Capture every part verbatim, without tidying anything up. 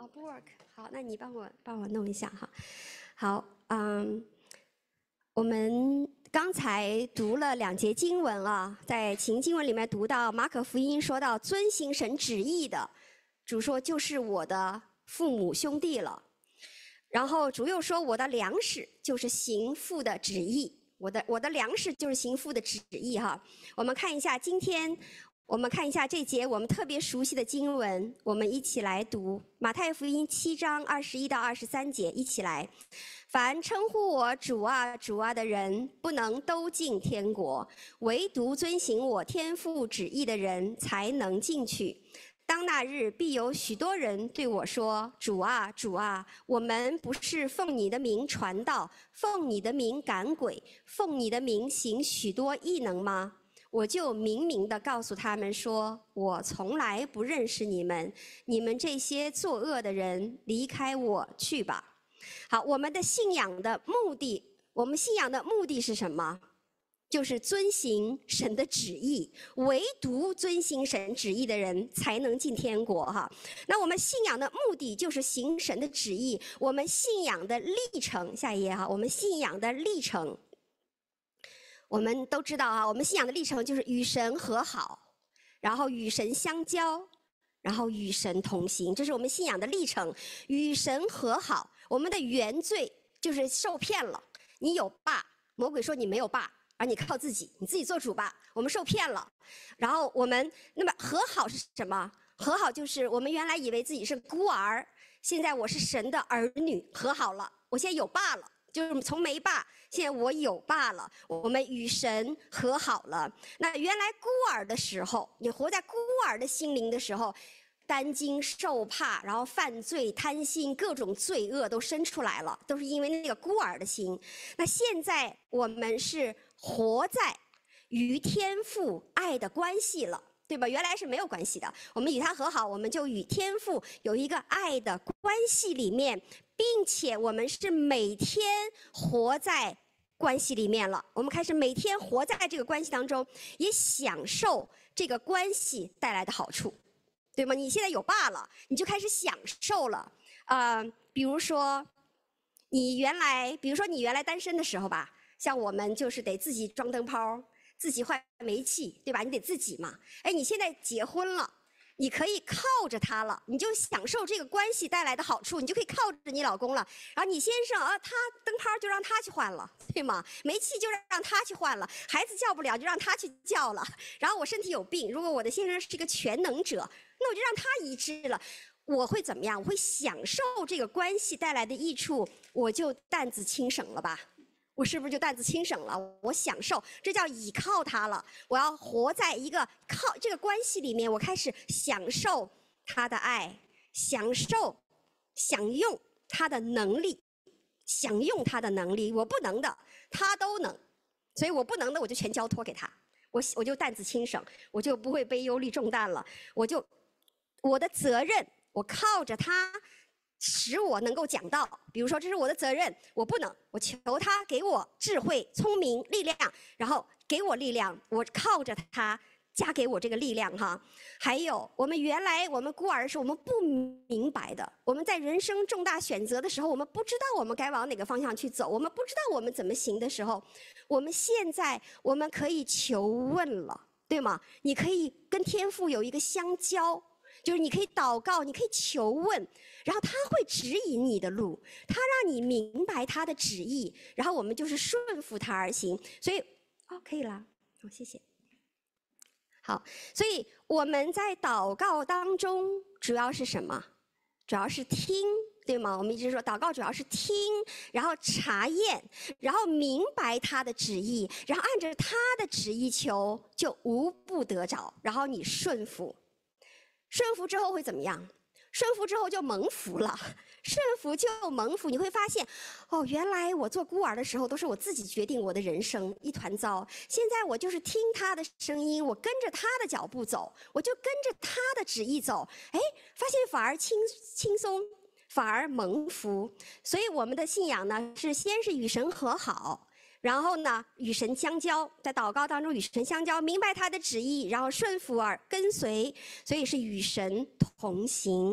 不 work。好，那你帮我帮我弄一下哈。好，嗯，我们刚才读了两节经文啊，在情经文里面读到马可福音说到遵行神旨意的，主说就是我的父母兄弟了。然后主又说我的粮食就是行父的旨意，我的我的粮食就是行父的旨意哈。我们看一下今天。我们看一下这节我们特别熟悉的经文，我们一起来读马太福音七章二十一到二十三节，一起来。凡称呼我主啊主啊的人，不能都进天国，唯独遵行我天父旨意的人才能进去。当那日，必有许多人对我说：主啊主啊，我们不是奉你的名传道，奉你的名赶鬼，奉你的名行许多异能吗？我就明明地告诉他们说，我从来不认识你们，你们这些作恶的人，离开我去吧。好，我们的信仰的目的，我们信仰的目的是什么？就是遵行神的旨意，唯独遵行神旨意的人才能进天国哈。那我们信仰的目的就是行神的旨意，我们信仰的历程，下一页哈，我们信仰的历程。我们都知道啊，我们信仰的历程就是与神和好，然后与神相交，然后与神同行，这是我们信仰的历程。与神和好，我们的原罪就是受骗了，你有爸，魔鬼说你没有爸，而你靠自己，你自己做主吧，我们受骗了。然后我们那么和好是什么？和好就是我们原来以为自己是孤儿，现在我是神的儿女，和好了，我现在有爸了。就是从没爸，现在我有爸了，我们与神和好了。那原来孤儿的时候，你活在孤儿的心灵的时候，担惊受怕，然后犯罪、贪心，各种罪恶都生出来了，都是因为那个孤儿的心。那现在我们是活在与天父爱的关系了。对吧？原来是没有关系的，我们与他和好，我们就与天父有一个爱的关系里面，并且我们是每天活在关系里面了。我们开始每天活在这个关系当中，也享受这个关系带来的好处，对吗？你现在有爸了，你就开始享受了。呃，比如说，你原来，比如说你原来单身的时候吧，像我们就是得自己装灯泡。自己换煤气，对吧？你得自己嘛。哎，你现在结婚了，你可以靠着他了，你就享受这个关系带来的好处，你就可以靠着你老公了。然后你先生啊，他灯泡就让他去换了，对吗？煤气就让他去换了，孩子叫不了就让他去叫了。然后我身体有病，如果我的先生是一个全能者，那我就让他医治了。我会怎么样？我会享受这个关系带来的益处，我就担子轻省了吧。我是不是就担子轻省了？我享受，这叫倚靠他了。我要活在一个靠这个关系里面，我开始享受他的爱，享受、享用他的能力，享用他的能力。我不能的，他都能，所以我不能的，我就全交托给他。我我就担子轻省，我就不会背忧虑重担了。我就我的责任，我靠着他。使我能够讲道，比如说这是我的责任，我不能，我求他给我智慧、聪明、力量，然后给我力量，我靠着他加给我这个力量哈。还有我们原来我们孤儿是我们不明白的，我们在人生重大选择的时候，我们不知道我们该往哪个方向去走，我们不知道我们怎么行的时候，我们现在我们可以求问了，对吗？你可以跟天父有一个相交。就是你可以祷告，你可以求问，然后他会指引你的路，他让你明白他的旨意，然后我们就是顺服他而行。所以，哦，可以了，好，谢谢。好，所以我们在祷告当中主要是什么？主要是听，对吗？我们一直说祷告主要是听，然后查验，然后明白他的旨意，然后按照他的旨意求，就无不得着，然后你顺服。顺服之后会怎么样？顺服之后就蒙福了，顺服就蒙福。你会发现，哦，原来我做孤儿的时候都是我自己决定我的人生，一团糟。现在我就是听他的声音，我跟着他的脚步走，我就跟着他的旨意走。哎，发现反而轻轻松，反而蒙福。所以我们的信仰呢，是先是与神和好。然后呢，与神相交，在祷告当中与神相交，明白他的旨意，然后顺服而跟随，所以是与神同行，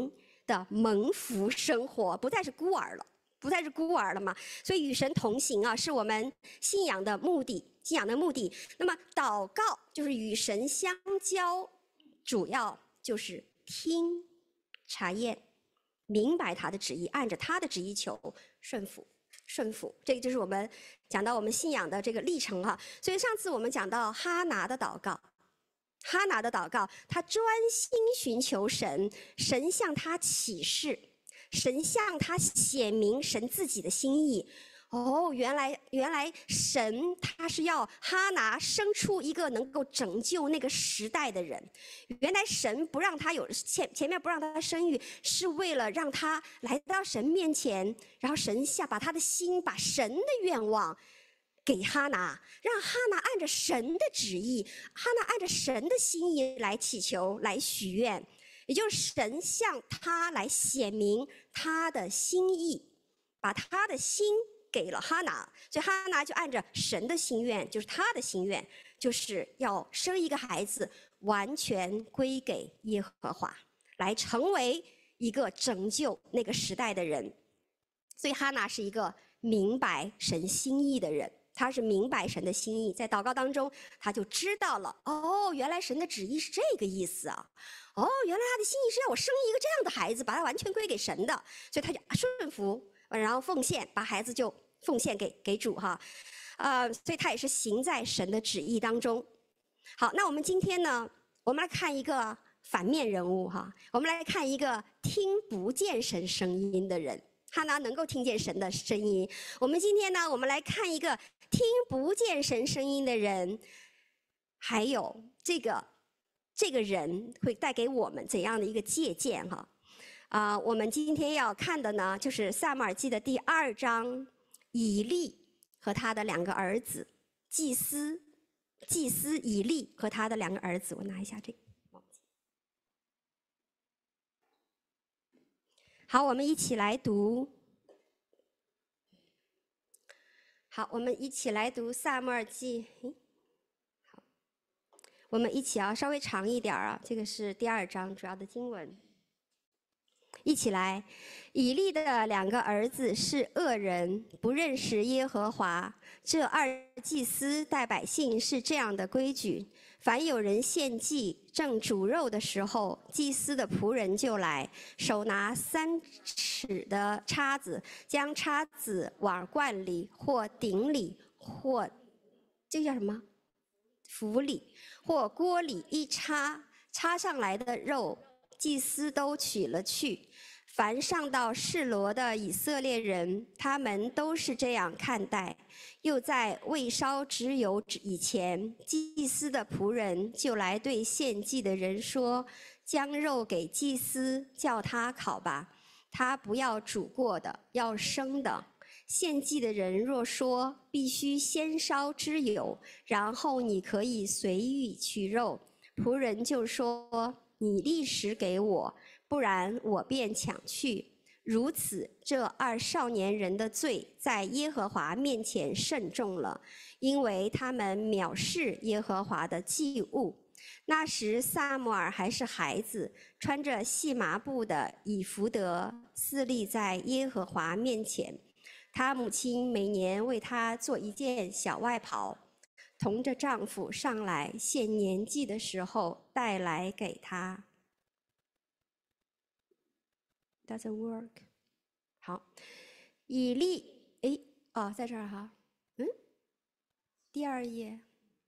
的蒙福生活，不再是孤儿了，不再是孤儿了嘛。所以与神同行啊，是我们信仰的目的，信仰的目的。那么祷告就是与神相交，主要就是听、查验、明白他的旨意，按着他的旨意求，顺服。顺服，这个就是我们讲到我们信仰的这个历程哈。所以上次我们讲到哈拿的祷告，哈拿的祷告，他专心寻求神，神向他启示，神向他显明神自己的心意。哦，原来原来神他是要哈拿生出一个能够拯救那个时代的人。原来神不让他有前前面不让他生育，是为了让他来到神面前，然后神下把他的心，把神的愿望给哈拿，让哈拿按着神的旨意，哈拿按着神的心意来祈求，来许愿，也就是神向他来显明他的心意，把他的心给了哈拿，所以哈拿就按着神的心愿，就是他的心愿，就是要生一个孩子，完全归给耶和华，来成为一个拯救那个时代的人。所以哈拿是一个明白神心意的人，他是明白神的心意，在祷告当中他就知道了，哦，原来神的旨意是这个意思啊，哦，原来他的心意是让我生一个这样的孩子，把他完全归给神的，所以他就顺服，然后奉献，把孩子就奉献给给主哈，呃，所以他也是行在神的旨意当中。好，那我们今天呢，我们来看一个反面人物哈，我们来看一个听不见神声音的人。哈拿能够听见神的声音。我们今天呢，我们来看一个听不见神声音的人，还有这个这个人会带给我们怎样的一个借鉴哈？啊、呃，我们今天要看的呢，就是撒母耳记的第二章，以利和他的两个儿子，祭司祭司以利和他的两个儿子。我拿一下这个。好，我们一起来读。好，我们一起来读撒母耳记。好，我们一起啊，稍微长一点啊，这个是第二章主要的经文。一起来，以利的两个儿子是恶人，不认识耶和华。这二祭司带百姓是这样的规矩：凡有人献祭正煮肉的时候，祭司的仆人就来，手拿三尺的叉子，将叉子往罐里或鼎里或这叫什么釜里或锅里一插，插上来的肉，祭司都取了去。凡上到示罗的以色列人，他们都是这样看待。又在未烧脂油以前，祭司的仆人就来对献祭的人说：“将肉给祭司，叫他烤吧。他不要煮过的，要生的。献祭的人若说必须先烧脂油，然后你可以随意取肉，仆人就说：你立时给我，不然我便抢去。如此，这二少年人的罪在耶和华面前甚重了，因为他们藐视耶和华的祭物。那时撒母耳还是孩子，穿着细麻布的以弗得，侍立在耶和华面前。他母亲每年为他做一件小外袍，同着丈夫上来献年祭的时候带来给他。Doesn't work。好，以利，哎，哦，在这儿哈，嗯，第二页，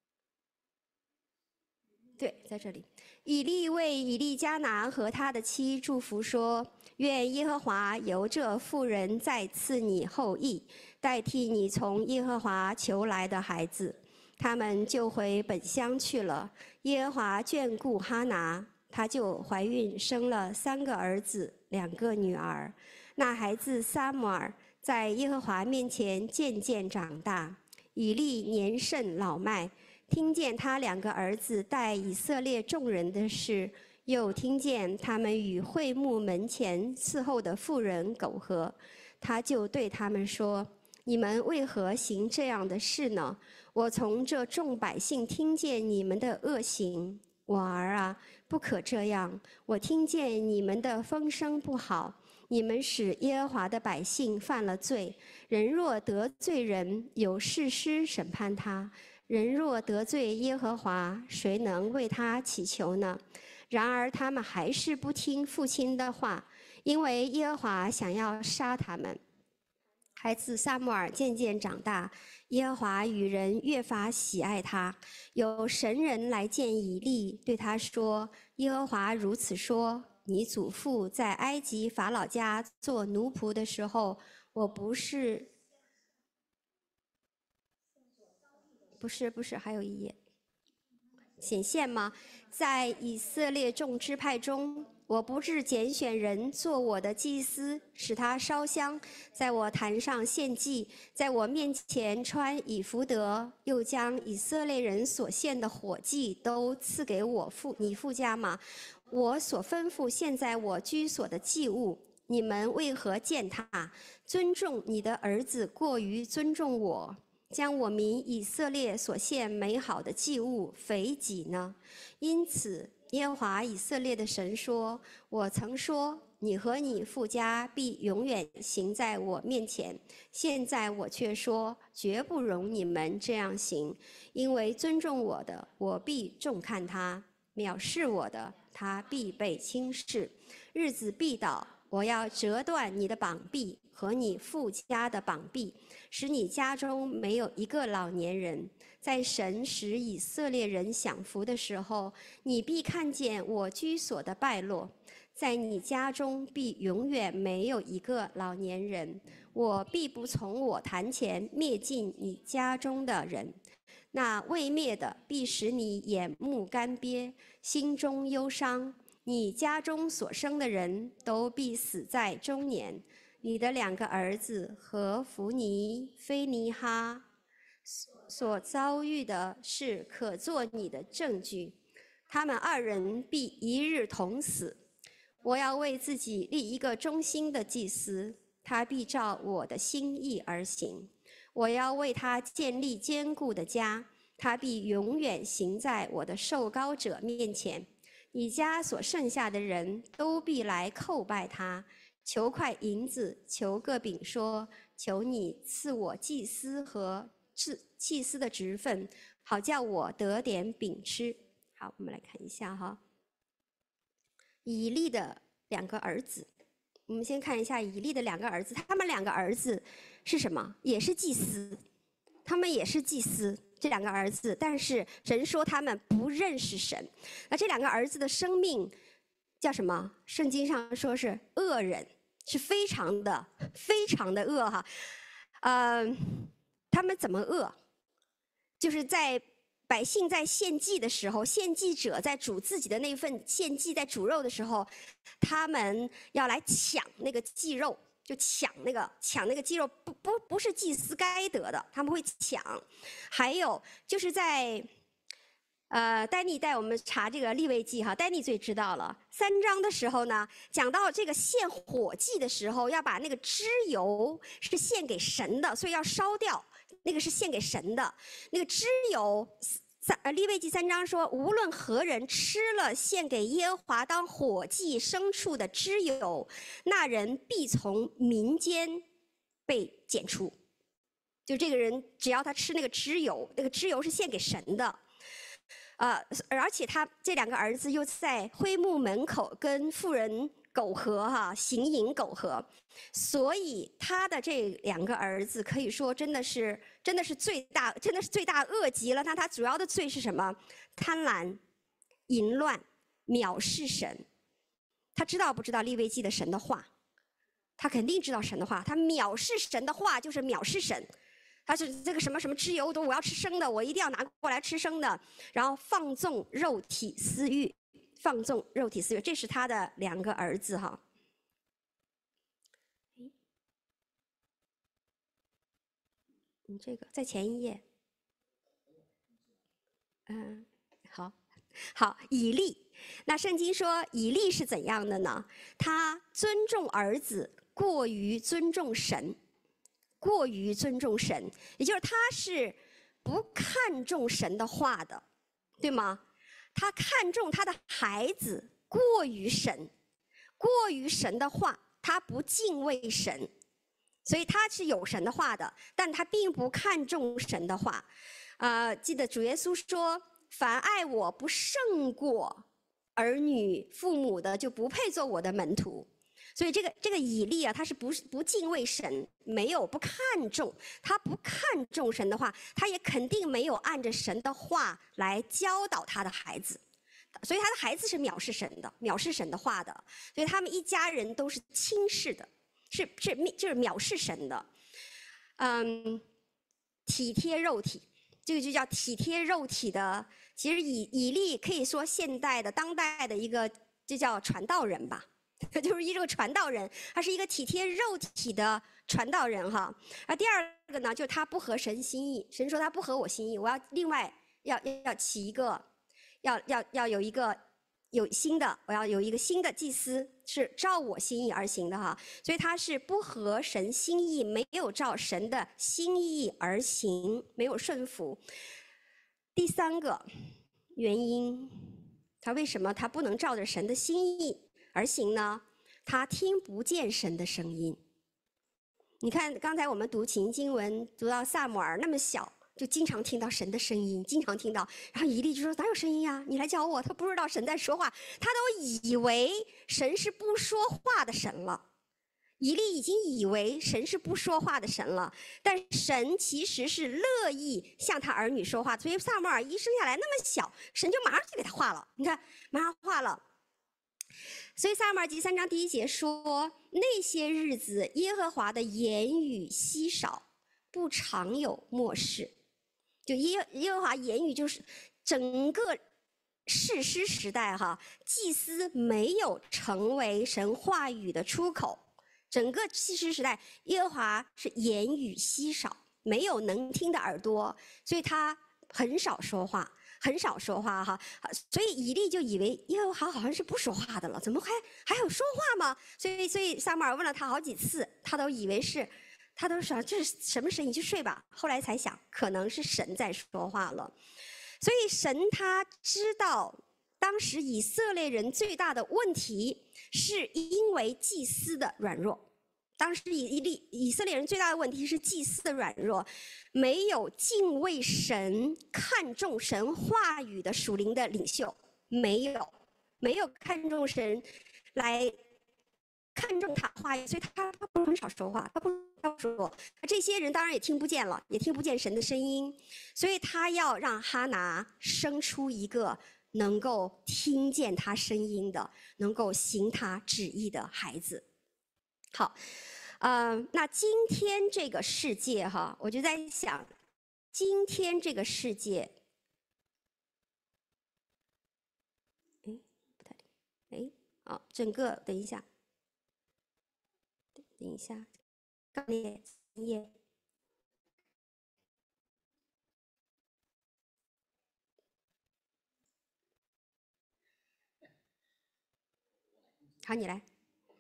对，在这里。以利为以利加拿和他的妻祝福说：愿耶和华由这妇人再赐你后裔，代替你从耶和华求来的孩子。他们就回本乡去了。耶和华眷顾哈拿，她就怀孕生了三个儿子，两个女儿。那孩子撒母耳在耶和华面前渐渐长大。以利年甚老迈，听见他两个儿子带以色列众人的事，又听见他们与会幕门前伺候的妇人苟合，他就对他们说：你们为何行这样的事呢？我从这众百姓听见你们的恶行， 我儿啊，不可这样！我听见你们的风声不好，你们使耶和华的百姓犯了罪。人若得罪人，有士师审判他；人若得罪耶和华，谁能为他祈求呢？然而他们还是不听父亲的话，因为耶和华想要杀他们。孩子撒母耳渐渐长大，耶和华与人越发喜爱他。有神人来见以利，对他说：耶和华如此说，你祖父在埃及法老家做奴仆的时候，我不是不是不是还有一页显现吗？在以色列众支派中，我不是拣选人做我的祭司，使他烧香，在我坛上献祭，在我面前穿以弗得，又将以色列人所献的火祭都赐给我父你父家吗？我所吩咐现在我居所的祭物，你们为何践踏？尊重你的儿子过于尊重我，将我民以色列所献美好的祭物肥己呢？因此耶和华以色列的神说：我曾说，你和你父家必永远行在我面前。现在我却说，绝不容你们这样行，因为尊重我的，我必重看他；藐视我的，他必被轻视。日子必到，我要折断你的膀臂和你父家的膀臂，使你家中没有一个老年人。在神使以色列人享福的时候，你必看见我居所的败落，在你家中必永远没有一个老年人。我必不从我坛前灭尽你家中的人，那未灭的必使你眼目干瘪，心中忧伤。你家中所生的人都必死在中年。你的两个儿子和弗尼、菲尼哈所遭遇的事，可作你的证据。他们二人必一日同死。我要为自己立一个忠心的祭司，他必照我的心意而行。我要为他建立坚固的家，他必永远行在我的受膏者面前。你家所剩下的人都必来叩拜他，求块银子，求个饼，说：求你赐我祭司和祭司的职分，好叫我得点饼吃。好，我们来看一下哈，以利的两个儿子。我们先看一下以利的两个儿子，他们两个儿子是什么？也是祭司，他们也是祭司。这两个儿子，但是神说他们不认识神。那这两个儿子的生命叫什么？圣经上说是恶人，是非常的、非常的恶哈。呃，他们怎么恶？就是在百姓在献祭的时候，献祭者在煮自己的那份献祭，在煮肉的时候，他们要来抢那个祭肉。就抢那个抢那个鸡肉，不不不是祭司该得的，他们会抢。还有就是在，呃，丹尼带我们查这个利未记哈，丹尼最知道了。三章的时候呢，讲到这个献火祭的时候，要把那个脂油是献给神的，所以要烧掉，那个是献给神的。那个脂油，三呃利未记三章说，无论何人吃了献给耶和华当火祭牲畜的脂油，那人必从民间被剪除。就这个人，只要他吃那个脂油，那个脂油是献给神的。呃，而且他这两个儿子又在灰幕门口跟妇人苟合哈，行淫苟合，所以他的这两个儿子可以说真的是真的是最大，真的是罪大恶极了。那他主要的罪是什么？贪婪、淫乱、藐视神。他知道不知道利未记的神的话？他肯定知道神的话。他藐视神的话就是藐视神。他是这个什么什么吃油的，我要吃生的，我一定要拿过来吃生的。然后放纵肉体私欲，放纵肉体私欲，这是他的两个儿子哈。你这个在前一页。嗯，好，好，以利。那圣经说以利是怎样的呢？他尊重儿子，过于尊重神。过于尊重神，也就是他是不看重神的话的，对吗？ 他看重他的孩子过于神，过于神的话，他不敬畏神，所以他是有神的话的，但他并不看重神的话。呃，记得主耶稣说：“凡爱我不胜过儿女父母的，就不配做我的门徒。”所以这个这个以利啊，他是不不敬畏神，没有不看重，他不看重神的话，他也肯定没有按着神的话来教导他的孩子，所以他的孩子是藐视神的，藐视神的话的，所以他们一家人都是轻视的，是是就是藐视神的。嗯，体贴肉体，这个就叫体贴肉体的。其实以以利可以说现代的当代的一个，就叫传道人吧。就是一个传道人，他是一个体贴肉体的传道人哈。啊，第二个呢，就是他不合神心意，神说他不合我心意，我要另外要要起一个，要要要有一个有新的，我要有一个新的祭司是照我心意而行的哈。所以他是不合神心意，没有照神的心意而行，没有顺服。第三个原因，他为什么他不能照着神的心意而行呢？他听不见神的声音。你看刚才我们读情经文读到撒母耳那么小，就经常听到神的声音，经常听到，然后以利就说哪有声音呀，你来教我。他不知道神在说话，他都以为神是不说话的神了。以利已经以为神是不说话的神了，但神其实是乐意向他儿女说话，所以撒母耳一生下来那么小，神就马上就给他画了，你看马上画了。所以撒母耳记三章第一节说，那些日子耶和华的言语稀少，不常有默示。就耶耶和华言语就是整个士师时代哈，祭司没有成为神话语的出口，整个士师时代耶和华是言语稀少，没有能听的耳朵，所以他很少说话。很少说话哈，所以以利就以为耶和华好像是不说话的了，怎么还还有说话吗？所以所以撒母耳问了他好几次，他都以为是，他都说这是什么声音，去睡吧。后来才想，可能是神在说话了。所以神他知道，当时以色列人最大的问题是因为祭司的软弱。当时以以以色列人最大的问题是祭司的软弱，没有敬畏神、看重神话语的属灵的领袖，没有，没有看重神来看重他话语，所以他他不很少说话，他不他不说，这些人当然也听不见了，也听不见神的声音，所以他要让哈拿生出一个能够听见他声音的、能够行他旨意的孩子。好。呃，那今天这个世界哈，我就在想，今天这个世界，哎，不太对，哎，哦，整个等一下，等一下，刚页页，好，你来。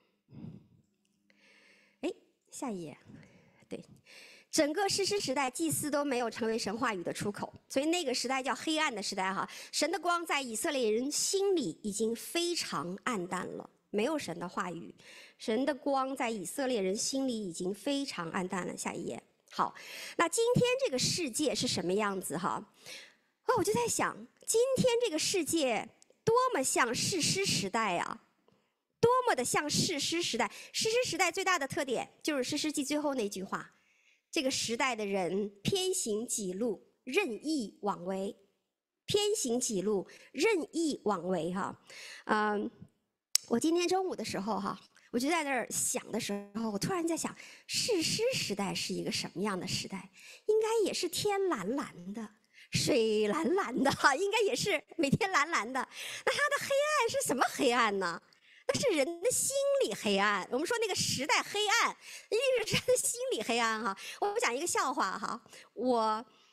下一页，对，整个士师时代，祭司都没有成为神话语的出口，所以那个时代叫黑暗的时代哈。神的光在以色列人心里已经非常暗淡了，没有神的话语，神的光在以色列人心里已经非常暗淡了。下一页，好，那今天这个世界是什么样子哈？哦，我就在想，今天这个世界多么像士师时代啊！多么的像士师时代，士师时代最大的特点就是士师记最后那句话：这个时代的人偏行己路，任意妄为。偏行己路，任意妄为哈。嗯，我今天中午的时候哈，我就在那儿想的时候，我突然在想，士师时代是一个什么样的时代？应该也是天蓝蓝的，水蓝蓝的哈，应该也是每天蓝蓝的。那它的黑暗是什么黑暗呢？那是人的心理黑暗。我们说那个时代黑暗，一定是人的心理黑暗哈。我讲一个笑话哈，我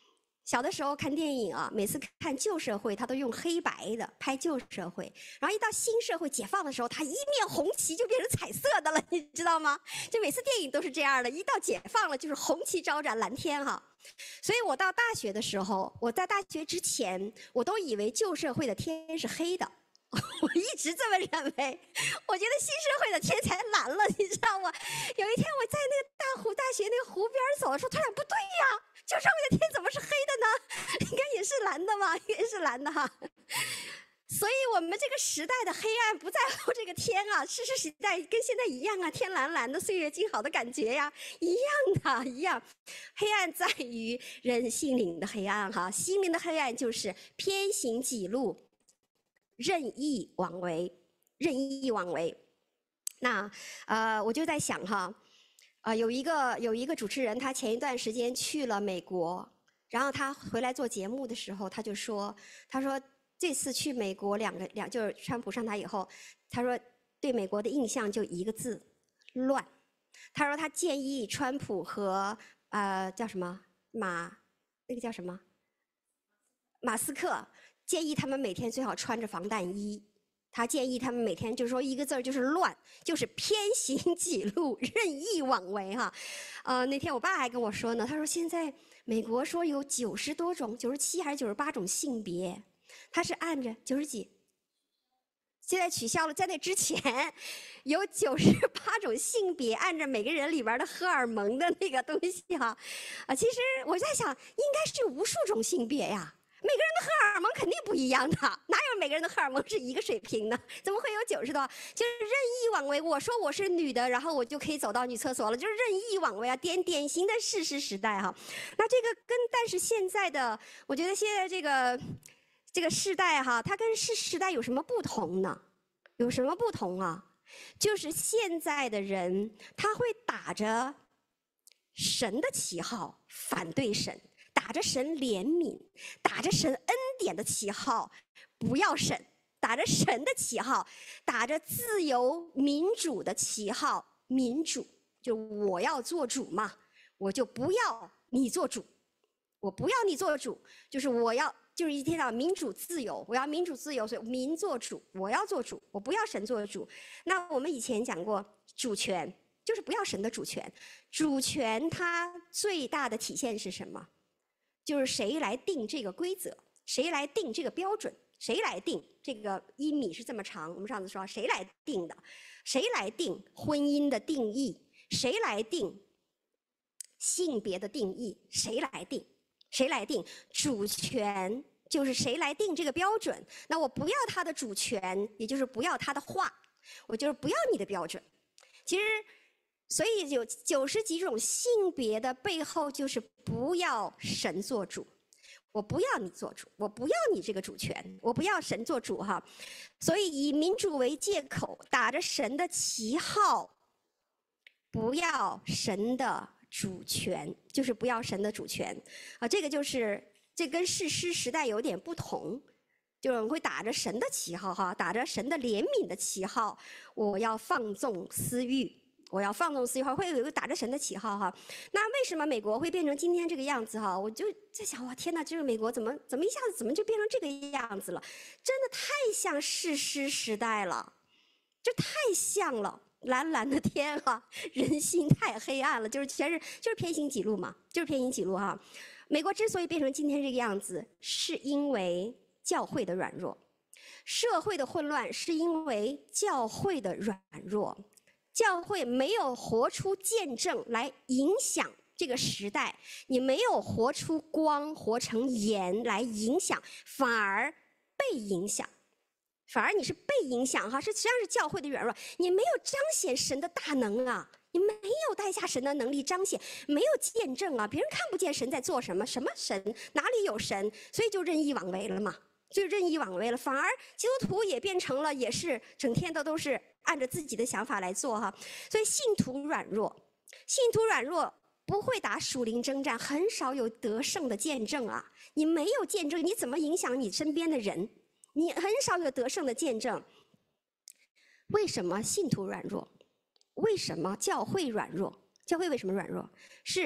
小的时候看电影啊，每次看旧社会，他都用黑白的拍旧社会，然后一到新社会解放的时候，他一面红旗就变成彩色的了，你知道吗？就每次电影都是这样的，一到解放了就是红旗招展，蓝天哈。所以我到大学的时候，我在大学之前，我都以为旧社会的天是黑的。我一直这么认为，我觉得新社会的天才蓝了，你知道吗？有一天我在那个大湖大学那个湖边走的时候，突然不对呀，旧社会的天怎么是黑的呢？应该也是蓝的嘛，应该是蓝的哈。所以我们这个时代的黑暗不在乎这个天啊，诗诗时代跟现在一样啊，天蓝蓝的，岁月静好的感觉呀，一样的，一样。黑暗在于人心灵的黑暗哈，心灵的黑暗就是偏行己路。任意妄为，任意妄为。那呃，我就在想哈，啊、呃，有一个有一个主持人，他前一段时间去了美国，然后他回来做节目的时候，他就说，他说这次去美国两个两就是川普上台以后，他说对美国的印象就一个字，乱。他说他建议川普和呃叫什么马那个叫什么马斯克。建议他们每天最好穿着防弹衣。他建议他们每天就是说一个字儿就是乱，就是偏行己路，任意妄为哈。呃，那天我爸还跟我说呢，他说现在美国说有九十多种，九十七还是九十八种性别，他是按着九十几。现在取消了，在那之前有九十八种性别，按照每个人里边的荷尔蒙的那个东西哈。啊，其实我在想，应该是有无数种性别呀。每个人的荷尔蒙肯定不一样的，哪有每个人的荷尔蒙是一个水平呢？怎么会有九十多？就是任意妄为。我说我是女的，然后我就可以走到女厕所了，就是任意妄为啊，典典型的事实时代哈。那这个跟但是现在的，我觉得现在这个这个时代哈，它跟世时代有什么不同呢？有什么不同啊？就是现在的人他会打着神的旗号反对神。打着神怜悯，打着神恩典的旗号，不要神；打着神的旗号，打着自由民主的旗号，民主就我要做主嘛，我就不要你做主，我不要你做主，就是我要就是一天到晚民主自由，我要民主自由，所以民做主，我要做主，我不要神做主。那我们以前讲过主权，就是不要神的主权，主权它最大的体现是什么？就是谁来定这个规则，谁来定这个标准，谁来定这个一米是这么长？我们上次说谁来定的？谁来定婚姻的定义？谁来定性别的定义？谁来定？谁来定主权？就是谁来定这个标准？那我不要他的主权，也就是不要他的话，我就是不要你的标准。其实。所以有九十几种性别的背后，就是不要神做主，我不要你做主，我不要你这个主权，我不要神做主哈。所以以民主为借口，打着神的旗号，不要神的主权，就是不要神的主权啊。这个就是这跟士师时代有点不同。就是会打着神的旗号哈，打着神的怜悯的旗号，我要放纵私欲。我要放纵私欲，会有一个打着神的旗号哈。那为什么美国会变成今天这个样子哈？我就在想，哇，天哪，这个美国怎么怎么一下子怎么就变成这个样子了？真的太像士师时代了，这太像了。蓝蓝的天哈，人心太黑暗了，就是全是就是偏行己路嘛，就是偏行己路哈。美国之所以变成今天这个样子，是因为教会的软弱；社会的混乱，是因为教会的软弱。教会没有活出见证来影响这个时代，你没有活出光，活成盐来影响，反而被影响，反而你是被影响哈，是实际上是教会的软弱，你没有彰显神的大能啊，你没有带下神的能力彰显，没有见证啊，别人看不见神在做什么，什么神，哪里有神，所以就任意妄为了嘛。就任意妄为了，反而基督徒也变成了，也是整天的都是按着自己的想法来做哈。所以信徒软弱，信徒软弱不会打属灵征战，很少有得胜的见证啊。你没有见证，你怎么影响你身边的人？你很少有得胜的见证。为什么信徒软弱？为什么教会软弱？教会为什么软弱？是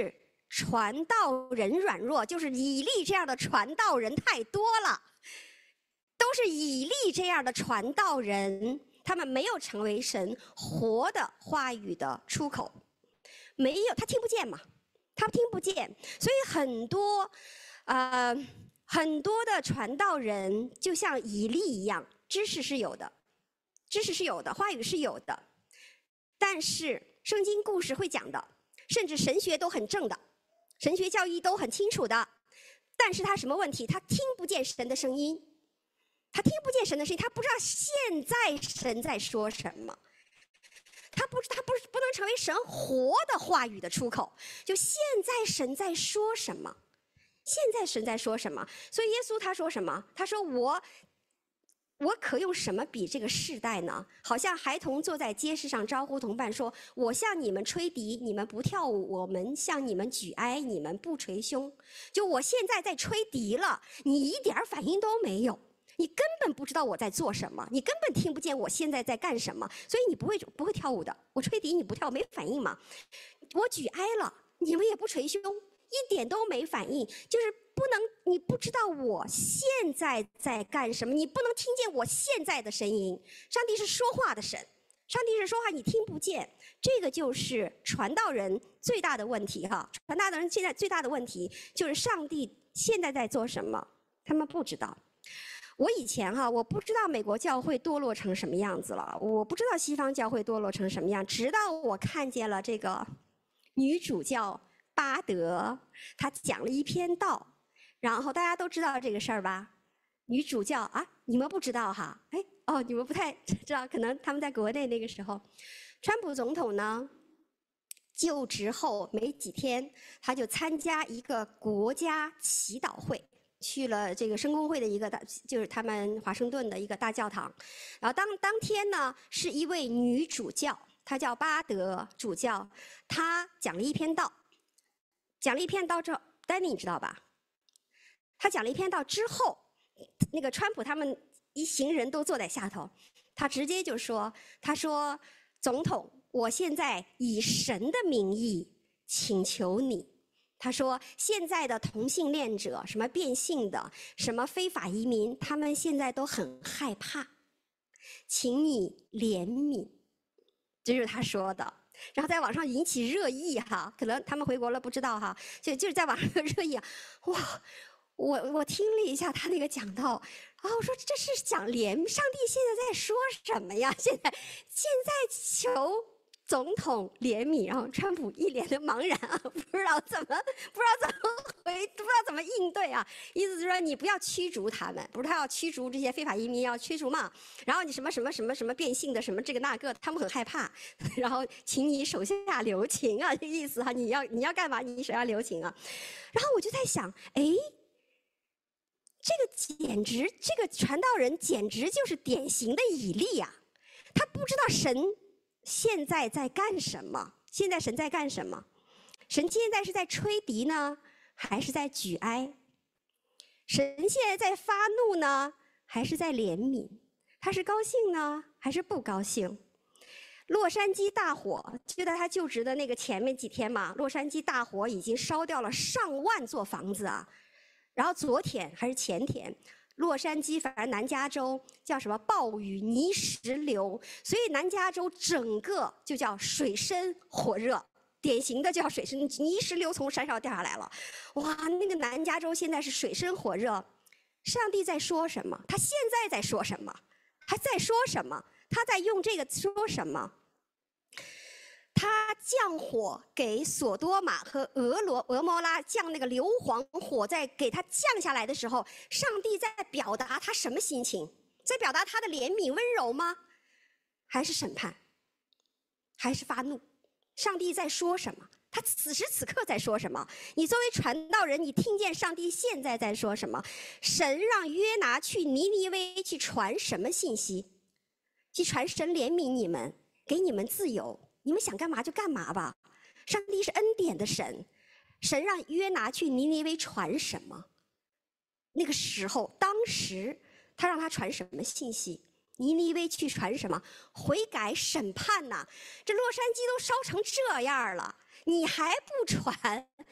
传道人软弱，就是以利这样的传道人太多了，都是以利这样的传道人，他们没有成为神活的话语的出口，没有，他听不见嘛，他听不见，所以很多，呃，很多的传道人就像以利一样，知识是有的，知识是有的，话语是有的，但是圣经故事会讲的，甚至神学都很正的，神学教义都很清楚的，但是他什么问题？他听不见神的声音。他听不见神的声音，他不知道现在神在说什么，他不他不不能成为神活的话语的出口。就现在神在说什么？现在神在说什么？所以耶稣他说什么？他说我我可用什么比这个世代呢？好像孩童坐在街市上招呼同伴说：“我向你们吹笛，你们不跳舞；我们向你们举哀，你们不捶胸。”就我现在在吹笛了，你一点反应都没有。你根本不知道我在做什么，你根本听不见我现在在干什么，所以你不会不会跳舞的。我吹笛你不跳，没反应嘛？我举哀了，你们也不捶胸，一点都没反应，就是不能，你不知道我现在在干什么，你不能听见我现在的声音。上帝是说话的神，上帝是说话，你听不见，这个就是传道人最大的问题哈。传道人现在最大的问题就是上帝现在在做什么，他们不知道。我以前哈，我不知道美国教会堕落成什么样子了，我不知道西方教会堕落成什么样，直到我看见了这个女主教巴德，她讲了一篇道，然后大家都知道这个事儿吧？女主教啊，你们不知道哈？哎，哦，你们不太知道，可能他们在国内那个时候，川普总统呢就职后没几天，他就参加一个国家祈祷会。去了这个圣公会的一个大，就是他们华盛顿的一个大教堂，然后当当天呢，是一位女主教，她叫巴德主教，她讲了一篇道，讲了一篇道之后，丹尼你知道吧？她讲了一篇道之后，那个川普他们一行人都坐在下头，他直接就说，他说，总统，我现在以神的名义请求你。他说：“现在的同性恋者，什么变性的，什么非法移民，他们现在都很害怕，请你怜悯。”这就是他说的。然后在网上引起热议哈，可能他们回国了不知道哈，就就是在网上热议。哇，我我听了一下他那个讲道，啊，我说这是讲怜，上帝现在在说什么呀？现在现在求总统怜悯，然后川普一脸的茫然啊，不知道怎么不知道怎么回，不知道怎么应对啊。意思是说你不要驱逐他们，不是他要驱逐这些非法移民要驱逐嘛？然后你什么什么什么什么变性的什么这个那个，他们很害怕。然后请你手下留情啊，这个意思哈、啊，你要你要干嘛？你手下留情啊。然后我就在想，哎，这个简直这个传道人简直就是典型的以利呀、啊，他不知道神现在在干什么？现在神在干什么？神现在是在吹笛呢，还是在举哀？神现在在发怒呢，还是在怜悯？他是高兴呢，还是不高兴？洛杉矶大火，就在他就职的那个前面几天嘛，洛杉矶大火已经烧掉了上万座房子啊。然后昨天还是前天，洛杉矶反正南加州叫什么暴雨泥石流，所以南加州整个就叫水深火热，典型的叫水深泥石流从山上掉下来了。哇，那个南加州现在是水深火热。上帝在说什么？他现在在说什么？他在说什么？他在用这个说什么？他降火给索多玛和俄罗俄摩拉降那个硫磺火，在给他降下来的时候，上帝在表达他什么心情？在表达他的怜悯温柔吗？还是审判？还是发怒？上帝在说什么？他此时此刻在说什么？你作为传道人，你听见上帝现在在说什么？神让约拿去尼尼微去传什么信息？去传神怜悯你们，给你们自由。你们想干嘛就干嘛吧，上帝是恩典的神，神让约拿去尼尼微传什么？那个时候，当时他让他传什么信息？尼尼微去传什么？悔改审判呐、啊！这洛杉矶都烧成这样了，你还不传？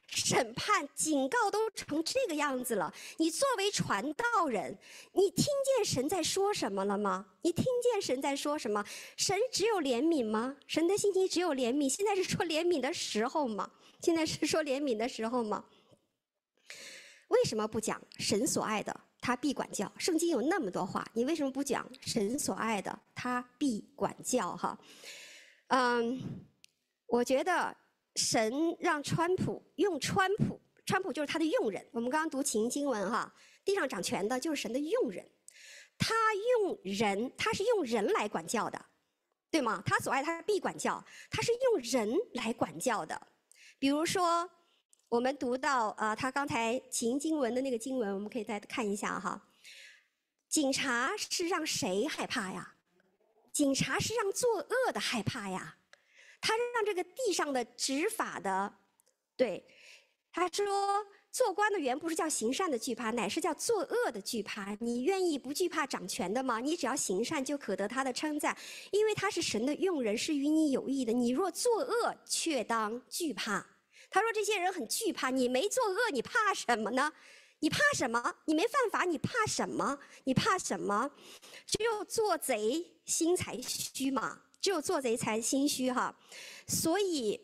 审判、警告都成这个样子了，你作为传道人，你听见神在说什么了吗？你听见神在说什么？神只有怜悯吗？神的心情只有怜悯？现在是说怜悯的时候吗？现在是说怜悯的时候吗？为什么不讲神所爱的，他必管教？圣经有那么多话，你为什么不讲神所爱的，他必管教？哈，嗯，我觉得神让川普用川普，川普就是他的用人。我们刚刚读情经文哈，地上掌权的就是神的用人，他用人，他是用人来管教的，对吗？他所爱他必管教，他是用人来管教的。比如说，我们读到啊、呃，他刚才情经文的那个经文，我们可以再看一下哈。警察是让谁害怕呀？警察是让作恶的害怕呀。他让这个地上的执法的，对，他说做官的原不是叫行善的惧怕，乃是叫作恶的惧怕。你愿意不惧怕掌权的吗？你只要行善，就可得他的称赞，因为他是神的用人，是与你有益的。你若作恶，却当惧怕。他说这些人很惧怕，你没作恶，你怕什么呢？你怕什么？你没犯法，你怕什么？你怕什么？只有做贼心才虚嘛，只有做贼才心虚哈。所以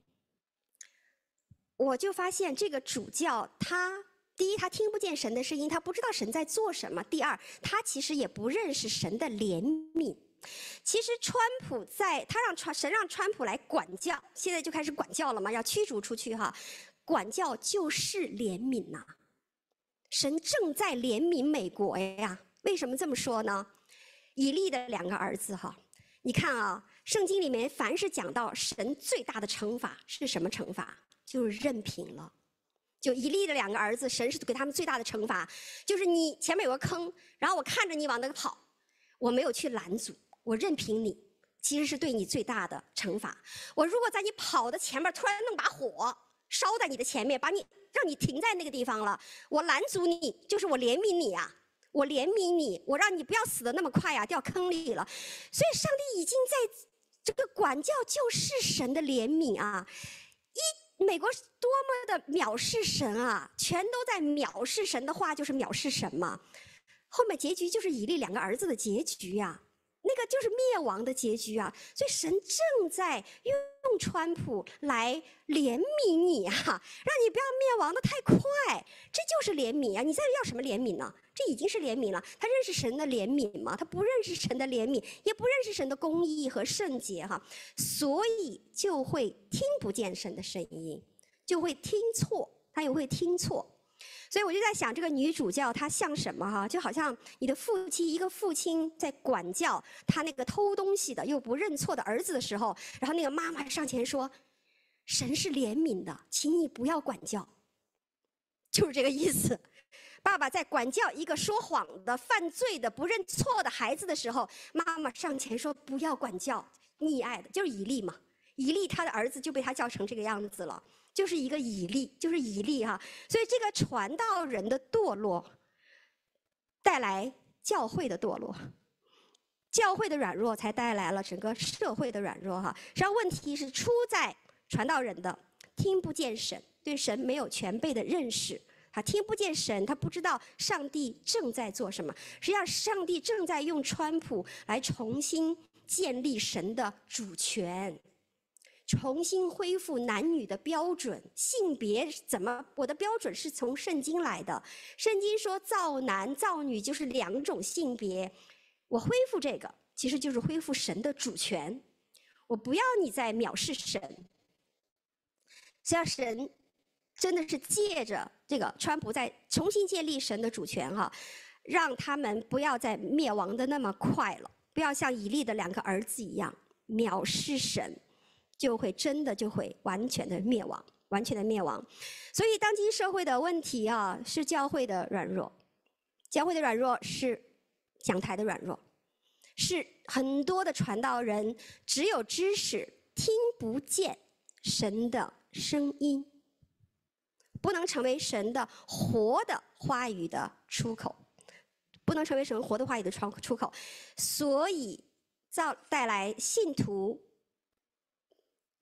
我就发现这个主教他，第一他听不见神的声音，他不知道神在做什么；第二他其实也不认识神的怜悯。其实川普在他让川神让川普来管教，现在就开始管教了嘛，要驱逐出去哈。管教就是怜悯呐、啊，神正在怜悯美国呀。为什么这么说呢？以利的两个儿子哈，你看啊，圣经里面凡是讲到神最大的惩罚是什么惩罚？就是任凭了。就以利的两个儿子，神是给他们最大的惩罚，就是你前面有个坑，然后我看着你往那个跑，我没有去拦阻。我任凭你，其实是对你最大的惩罚。我如果在你跑的前面突然弄把火烧在你的前面，把你让你停在那个地方了，我拦阻你，就是我怜悯你啊，我怜悯你，我让你不要死得那么快啊，掉坑里了。所以上帝已经在这个管教，就是神的怜悯啊。一美国多么的藐视神啊，全都在藐视神的话，就是藐视神嘛。后面结局就是以利两个儿子的结局呀、啊。那个就是灭亡的结局啊！所以神正在用川普来怜悯你啊，让你不要灭亡的太快，这就是怜悯啊！你在这要什么怜悯呢？这已经是怜悯了。他认识神的怜悯吗？他不认识神的怜悯，也不认识神的公义和圣洁哈，所以就会听不见神的声音，就会听错，他也会听错。所以我就在想，这个女主教她像什么哈？就好像你的父亲，一个父亲在管教他那个偷东西的又不认错的儿子的时候，然后那个妈妈上前说：“神是怜悯的，请你不要管教。”就是这个意思。爸爸在管教一个说谎的、犯罪的、不认错的孩子的时候，妈妈上前说：“不要管教，溺爱的。”就是以利嘛，以利他的儿子就被他教成这个样子了。就是一个以利，就是以利哈，所以这个传道人的堕落，带来教会的堕落，教会的软弱才带来了整个社会的软弱哈。实际上问题是出在传道人的听不见神，对神没有全备的认识，他听不见神，他不知道上帝正在做什么。实际上，上帝正在用川普来重新建立神的主权。重新恢复男女的标准，性别怎么？我的标准是从圣经来的。圣经说造男造女就是两种性别，我恢复这个，其实就是恢复神的主权。我不要你再藐视神。实际上，神真的是借着这个川普在重新建立神的主权哈，让他们不要再灭亡的那么快了，不要像以利的两个儿子一样藐视神。就会真的就会完全的灭亡，完全的灭亡。所以当今社会的问题啊，是教会的软弱，教会的软弱是讲台的软弱，是很多的传道人只有知识，听不见神的声音，不能成为神的活的话语的出口，不能成为神活的话语的出口，所以造带来信徒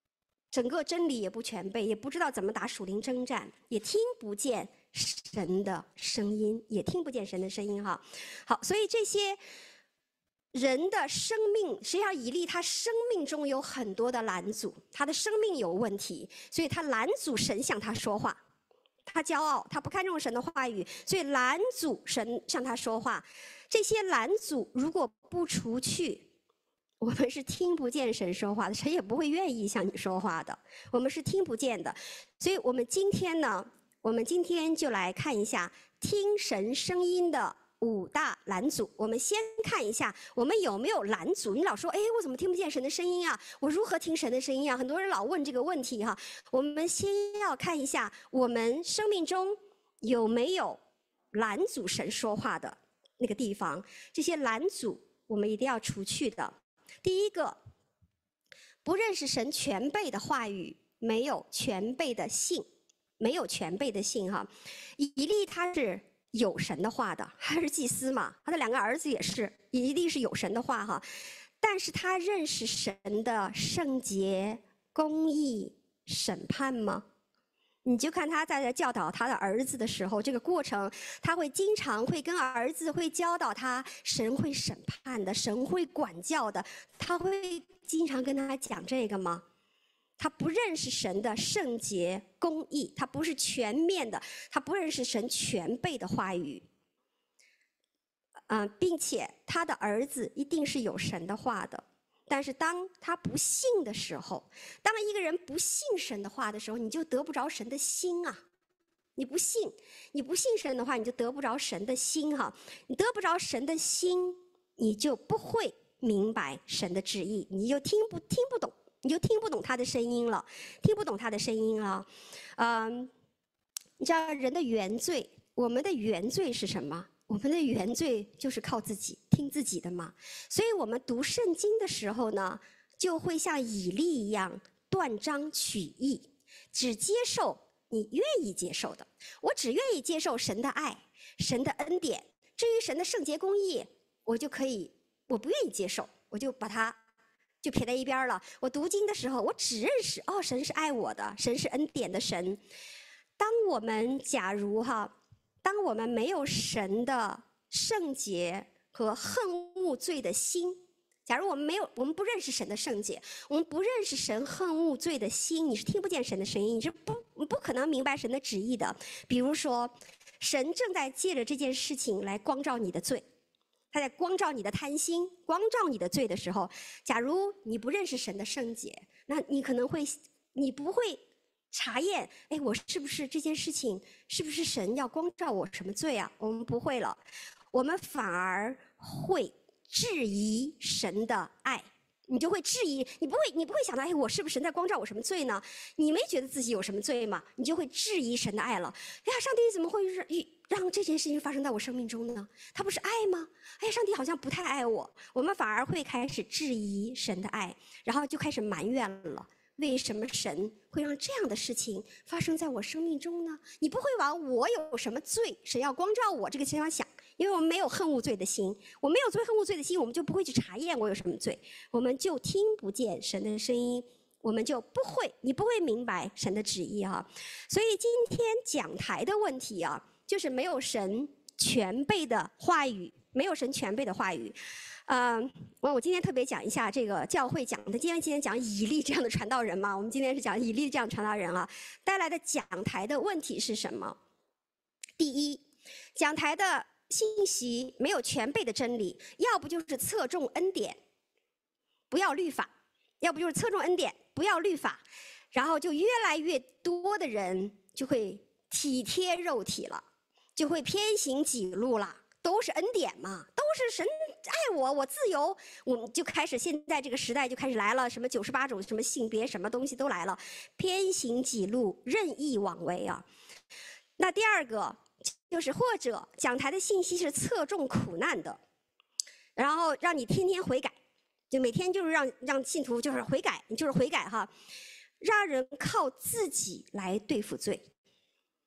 整个真理也不全备，也不知道怎么打属灵征战，也听不见神的声音，也听不见神的声音哈。好，所以这些人的生命，实际上以利他生命中有很多的拦阻，他的生命有问题，所以他拦阻神向他说话。他骄傲，他不看重神的话语，所以拦阻神向他说话。这些拦阻如果不除去，我们是听不见神说话的，神也不会愿意向你说话的。我们是听不见的，所以我们今天呢，我们今天就来看一下听神声音的五大拦阻。我们先看一下我们有没有拦阻。你老说，哎，我怎么听不见神的声音啊？我如何听神的声音啊？很多人老问这个问题哈。我们先要看一下我们生命中有没有拦阻神说话的那个地方。这些拦阻我们一定要除去的。第一个，不认识神全备的话语，没有全备的信，没有全备的信哈。以利他是有神的话的，他是祭司嘛，他的两个儿子也是，一定是有神的话哈。但是他认识神的圣洁、公义、审判吗？你就看他在这教导他的儿子的时候，这个过程他会经常会跟儿子会教导他，神会审判的，神会管教的，他会经常跟他讲这个吗？他不认识神的圣洁、公义，他不是全面的，他不认识神全备的话语。嗯、呃，并且他的儿子一定是有神的话的。但是当他不信的时候，当一个人不信神的话的时候，你就得不着神的心啊！你不信，你不信神的话，你就得不着神的心哈。你得不着神的心，你就不会明白神的旨意，你就听不听不懂，你就听不懂他的声音了，听不懂他的声音了。嗯，你知道人的原罪，我们的原罪是什么？我们的原罪就是靠自己听自己的嘛，所以我们读圣经的时候呢，就会像以利一样断章取义，只接受你愿意接受的。我只愿意接受神的爱、神的恩典，至于神的圣洁公义，我就可以，我不愿意接受，我就把它就撇在一边了。我读经的时候，我只认识哦，神是爱我的，神是恩典的神。当我们假如哈。当我们没有神的圣洁和恨恶罪的心，假如我们没有，我们不认识神的圣洁，我们不认识神恨恶罪的心，你是听不见神的声音，你是不不可能明白神的旨意的。比如说，神正在借着这件事情来光照你的罪，他在光照你的贪心，光照你的罪的时候，假如你不认识神的圣洁，那你可能会，你不会查验，哎，我是不是这件事情，是不是神要光照我什么罪啊？我们不会了，我们反而会质疑神的爱，你就会质疑，你不会，你不会想到，哎，我是不是神在光照我什么罪呢？你没觉得自己有什么罪吗？你就会质疑神的爱了。哎呀，上帝怎么会让让这件事情发生在我生命中呢？他不是爱吗？哎呀，上帝好像不太爱我。我们反而会开始质疑神的爱，然后就开始埋怨了。为什么神会让这样的事情发生在我生命中呢？你不会往我有什么罪，神要光照我这个情况想，因为我们没有恨恶罪的心，我没有罪恨恶罪的心，我们就不会去查验我有什么罪，我们就听不见神的声音，我们就不会，你不会明白神的旨意啊。所以今天讲台的问题啊，就是没有神全备的话语，没有神全备的话语。嗯，我我今天特别讲一下这个教会讲的，今天今天讲以利这样的传道人嘛，我们今天是讲以利这样的传道人啊，带来的讲台的问题是什么？第一，讲台的信息没有全备的真理，要不就是侧重恩典，不要律法；要不就是侧重恩典，不要律法，然后就越来越多的人就会体贴肉体了，就会偏行己路了。都是恩典嘛，都是神爱我，我自由，我们就开始现在这个时代就开始来了，什么九十八种什么性别，什么东西都来了，偏行己路，任意妄为啊。那第二个就是或者讲台的信息是侧重苦难的，然后让你天天悔改，就每天就是让让信徒就是悔改，你就是悔改哈，让人靠自己来对付罪。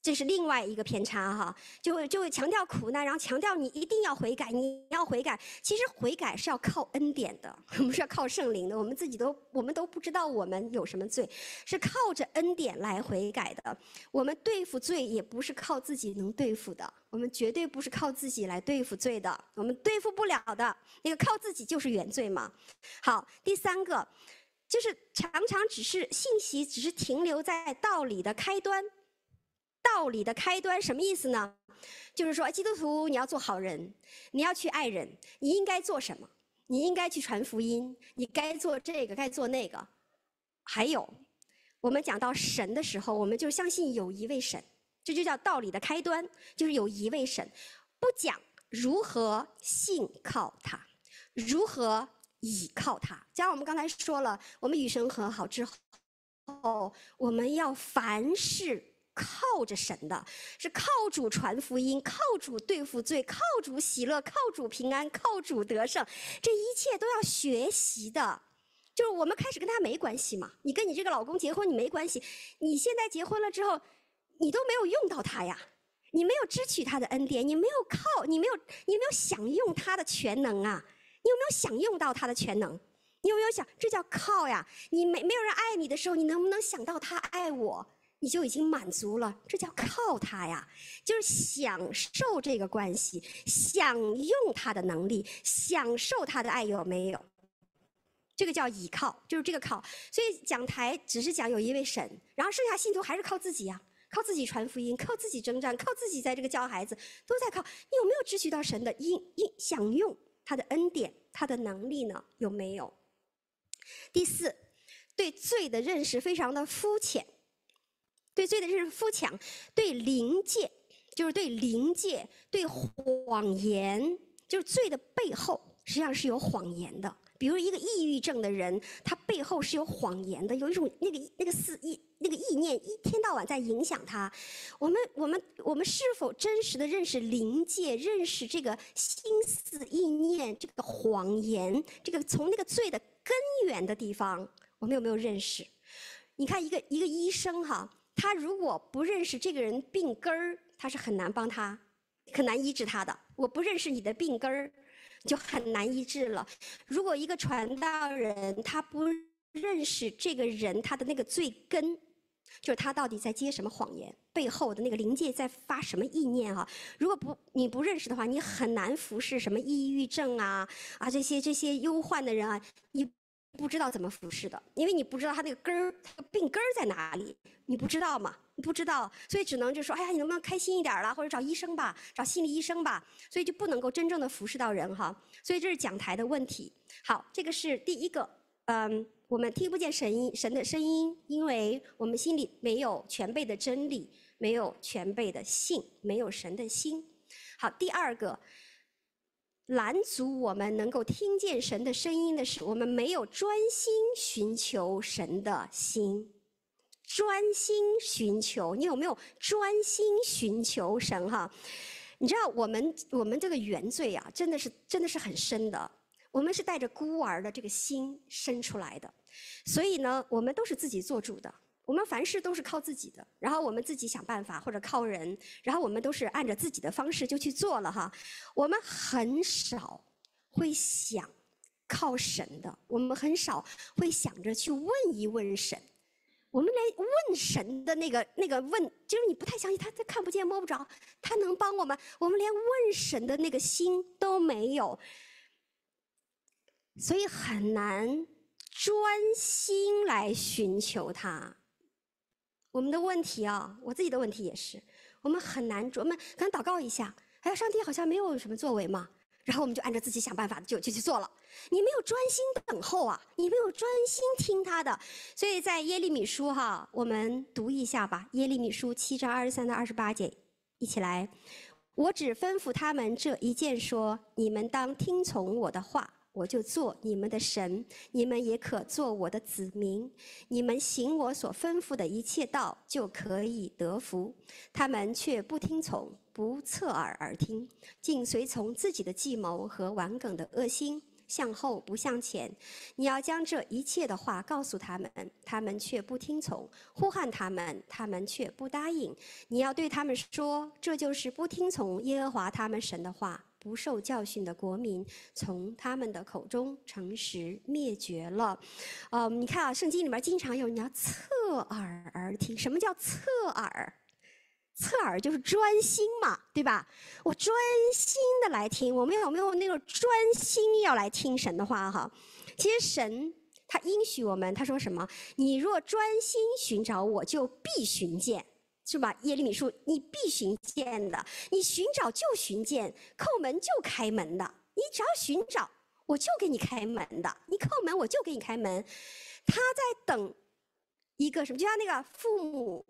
这是另外一个偏差哈，就会就会强调苦难，然后强调你一定要悔改，你要悔改。其实悔改是要靠恩典的，我们是要靠圣灵的。我们自己都我们都不知道我们有什么罪，是靠着恩典来悔改的。我们对付罪也不是靠自己能对付的，我们绝对不是靠自己来对付罪的，我们对付不了的。那个靠自己就是原罪嘛。好，第三个就是常常只是信息只是停留在道理的开端。道理的开端什么意思呢？就是说，基督徒你要做好人，你要去爱人，你应该做什么？你应该去传福音，你该做这个，该做那个。还有，我们讲到神的时候，我们就相信有一位神，这就叫道理的开端，就是有一位神。不讲如何信靠他，如何倚靠他。加上我们刚才说了，我们与神和好之后，我们要凡事靠着神的，是靠主传福音，靠主对付罪，靠主喜乐，靠主平安，靠主得胜，这一切都要学习的。就是我们开始跟他没关系嘛，你跟你这个老公结婚你没关系，你现在结婚了之后，你都没有用到他呀，你没有支取他的恩典，你没有靠，你没有你没有享用他的全能啊，你有没有享用到他的全能？你有没有想，这叫靠呀？你没没有人爱你的时候，你能不能想到他爱我？你就已经满足了，这叫靠他呀，就是享受这个关系，享用他的能力，享受他的爱，有没有？这个叫倚靠，就是这个靠。所以讲台只是讲有一位神，然后剩下信徒还是靠自己呀，靠自己传福音，靠自己征战，靠自己在这个教孩子，都在靠。你有没有支取到神的应应享用他的恩典，他的能力呢？有没有？第四，对罪的认识非常的肤浅。对罪的认识肤浅，对灵界，就是对灵界，对谎言，就是罪的背后实际上是有谎言的。比如一个抑郁症的人，他背后是有谎言的，有一种那个那个思意那个意念一天到晚在影响他。我们我们我们是否真实的认识灵界，认识这个心思意念，这个谎言，这个从那个罪的根源的地方，我们有没有认识？你看一个一个医生哈。他如果不认识这个人病根儿，他是很难帮他，很难医治他的。我不认识你的病根儿，就很难医治了。如果一个传道人他不认识这个人他的那个罪根，就是他到底在接什么谎言，背后的那个灵界在发什么意念啊？如果不你不认识的话，你很难服侍什么抑郁症啊啊这些这些忧患的人啊，你不知道怎么服侍的，因为你不知道他那个根儿，病根儿在哪里。你不知道嘛？你不知道，所以只能就说，哎呀，你能不能开心一点啦，或者找医生吧，找心理医生吧，所以就不能够真正的服侍到人哈。所以这是讲台的问题。好，这个是第一个，嗯，我们听不见神音神的声音，因为我们心里没有全备的真理，没有全备的信，没有神的心。好，第二个，拦阻我们能够听见神的声音的是，我们没有专心寻求神的心。专心寻求，你有没有专心寻求神哈？你知道我们我们这个原罪啊，真的是真的是很深的。我们是带着孤儿的这个心生出来的，所以呢，我们都是自己做主的。我们凡事都是靠自己的，然后我们自己想办法或者靠人，然后我们都是按照自己的方式就去做了哈。我们很少会想靠神的，我们很少会想着去问一问神。我们连问神的那个那个问，就是你不太相信他，他看不见摸不着，他能帮我们。我们连问神的那个心都没有，所以很难专心来寻求他。我们的问题啊，我自己的问题也是，我们很难，我们可能祷告一下，哎，上帝好像没有什么作为嘛。然后我们就按照自己想办法就就去做了，你没有专心等候啊，你没有专心听他的，所以在耶利米书哈，我们读一下吧，耶利米书七章二十三到二十八节，一起来。我只吩咐他们这一件说，你们当听从我的话，我就做你们的神，你们也可做我的子民。你们行我所吩咐的一切道，就可以得福。他们却不听从，不侧耳而听，竟随从自己的计谋和顽梗的恶心， 向后不向前。你要将这一切的话告诉他们，他们却不听从；呼喊他们，他们却不答应。你要对他们说，这就是不听从耶和华他们神的话，不受教训的国民，从他们的口中诚实灭绝了。呃，你看啊，圣经里面经常有你要侧耳而听。什么叫侧耳？侧耳就是专心嘛，对吧？我专心的来听，我们有没有那种专心要来听神的话哈？其实神他应许我们，他说什么？你若专心寻找我，就必寻见，是吧？耶利米书，你必寻见的，你寻找就寻见，叩门就开门的。你只要寻找，我就给你开门的；你叩门，我就给你开门。他在等一个什么？就像那个父母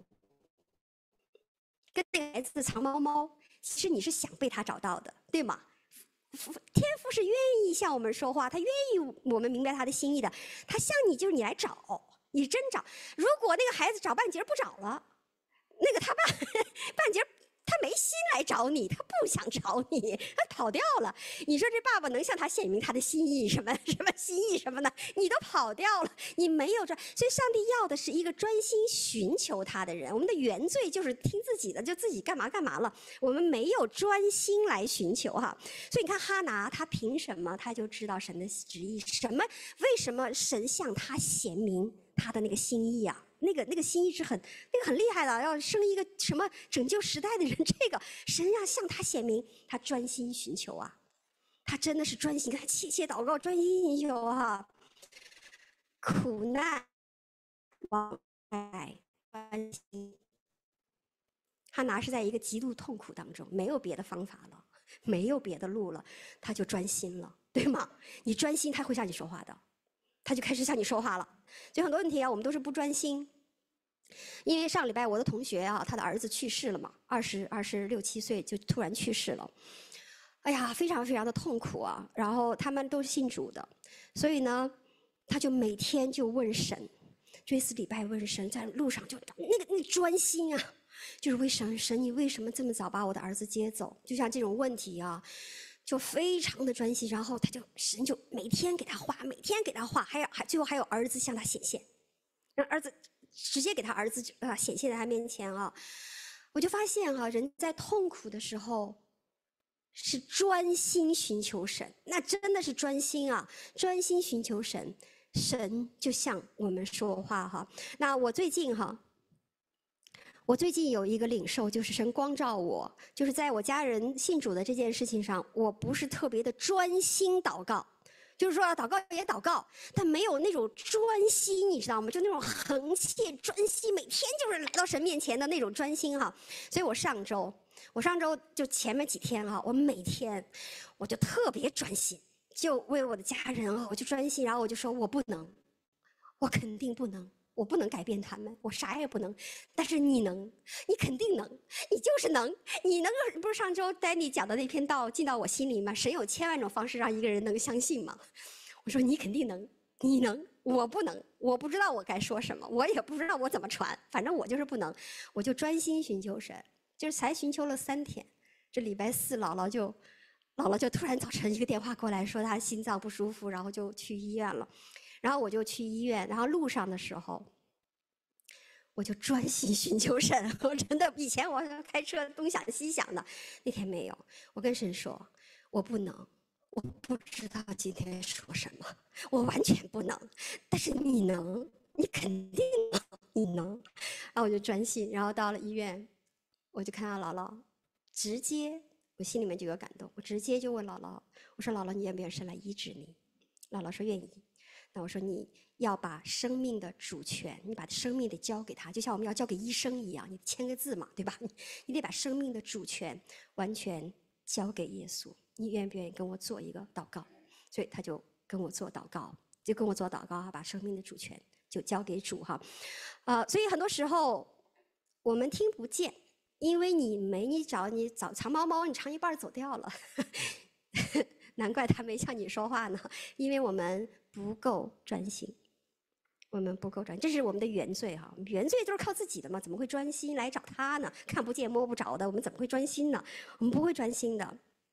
跟那个孩子藏猫猫，其实你是想被他找到的，对吗？天父是愿意向我们说话，他愿意我们明白他的心意的。他向你就是你来找，你真找。如果那个孩子找半截不找了，那个他半半截他没心来找你，他不想找你，他跑掉了。你说这爸爸能向他显明他的心意什么什么心意什么呢？你都跑掉了，你没有专，所以上帝要的是一个专心寻求他的人。我们的原罪就是听自己的，就自己干嘛干嘛了。我们没有专心来寻求哈。所以你看哈拿，他凭什么他就知道神的旨意？什么？为什么神向他显明他的那个心意啊？那个那个心意是很那个很厉害的，要生一个什么拯救时代的人，这个神要向他显明，他专心寻求啊，他真的是专心，他切切祷告，专心寻求啊，苦难往来专心。哈拿是在一个极度痛苦当中，没有别的方法了，没有别的路了，他就专心了，对吗？你专心，他会向你说话的，他就开始向你说话了。就很多问题啊，我们都是不专心。因为上礼拜我的同学啊，他的儿子去世了嘛，二十二十六七岁就突然去世了，哎呀，非常非常的痛苦啊。然后他们都是信主的，所以呢，他就每天就问神，追思礼拜问神，在路上就那个那个专心啊，就是为神神你为什么这么早把我的儿子接走？就像这种问题啊，就非常的专心。然后他就神就每天给他画，每天给他画，还有还最后还有儿子向他显现，让儿子。直接给他儿子啊显现在他面前啊，我就发现啊，人在痛苦的时候是专心寻求神，那真的是专心啊，专心寻求神，神就向我们说话哈。那我最近哈，我最近有一个领受，就是神光照我，就是在我家人信主的这件事情上，我不是特别的专心祷告。就是说祷告也祷告，但没有那种专心，你知道吗？就那种恒切专心，每天就是来到神面前的那种专心哈。所以我上周，我上周就前面几天哈，我每天我就特别专心，就为我的家人啊，我就专心，然后我就说我不能，我肯定不能。我不能改变他们，我啥也不能，但是你能，你肯定能，你就是能，你能够不是上周丹尼讲的那篇道进到我心里吗？神有千万种方式让一个人能相信吗？我说你肯定能，你能，我不能，我不知道我该说什么，我也不知道我怎么传，反正我就是不能，我就专心寻求神，就是才寻求了三天，这礼拜四姥姥就，姥姥就突然早晨一个电话过来说她心脏不舒服，然后就去医院了。然后我就去医院，然后路上的时候，我就专心寻求神。我真的以前我开车东想西想的，那天没有。我跟神说，我不能，我不知道今天说什么，我完全不能。但是你能，你肯定能，你能。然后我就专心，然后到了医院，我就看到姥姥，直接我心里面就有感动，我直接就问姥姥，我说姥姥，你愿不愿意神来医治你？姥姥说愿意。那我说你要把生命的主权，你把生命得交给他，就像我们要交给医生一样，你签个字嘛，对吧？你你得把生命的主权完全交给耶稣。你愿不愿意跟我做一个祷告？所以他就跟我做祷告，就跟我做祷告，把生命的主权就交给主哈。啊、呃，所以很多时候我们听不见，因为你没你找你找藏猫猫，你尝一半走掉了。难怪他没向你说话呢，因为我们不够专心，我们不够专心，这是我们的原罪哈。原罪都是靠自己的嘛，怎么会专心来找他呢？看不见摸不着的，我们怎么会专心呢？我们不会专心的。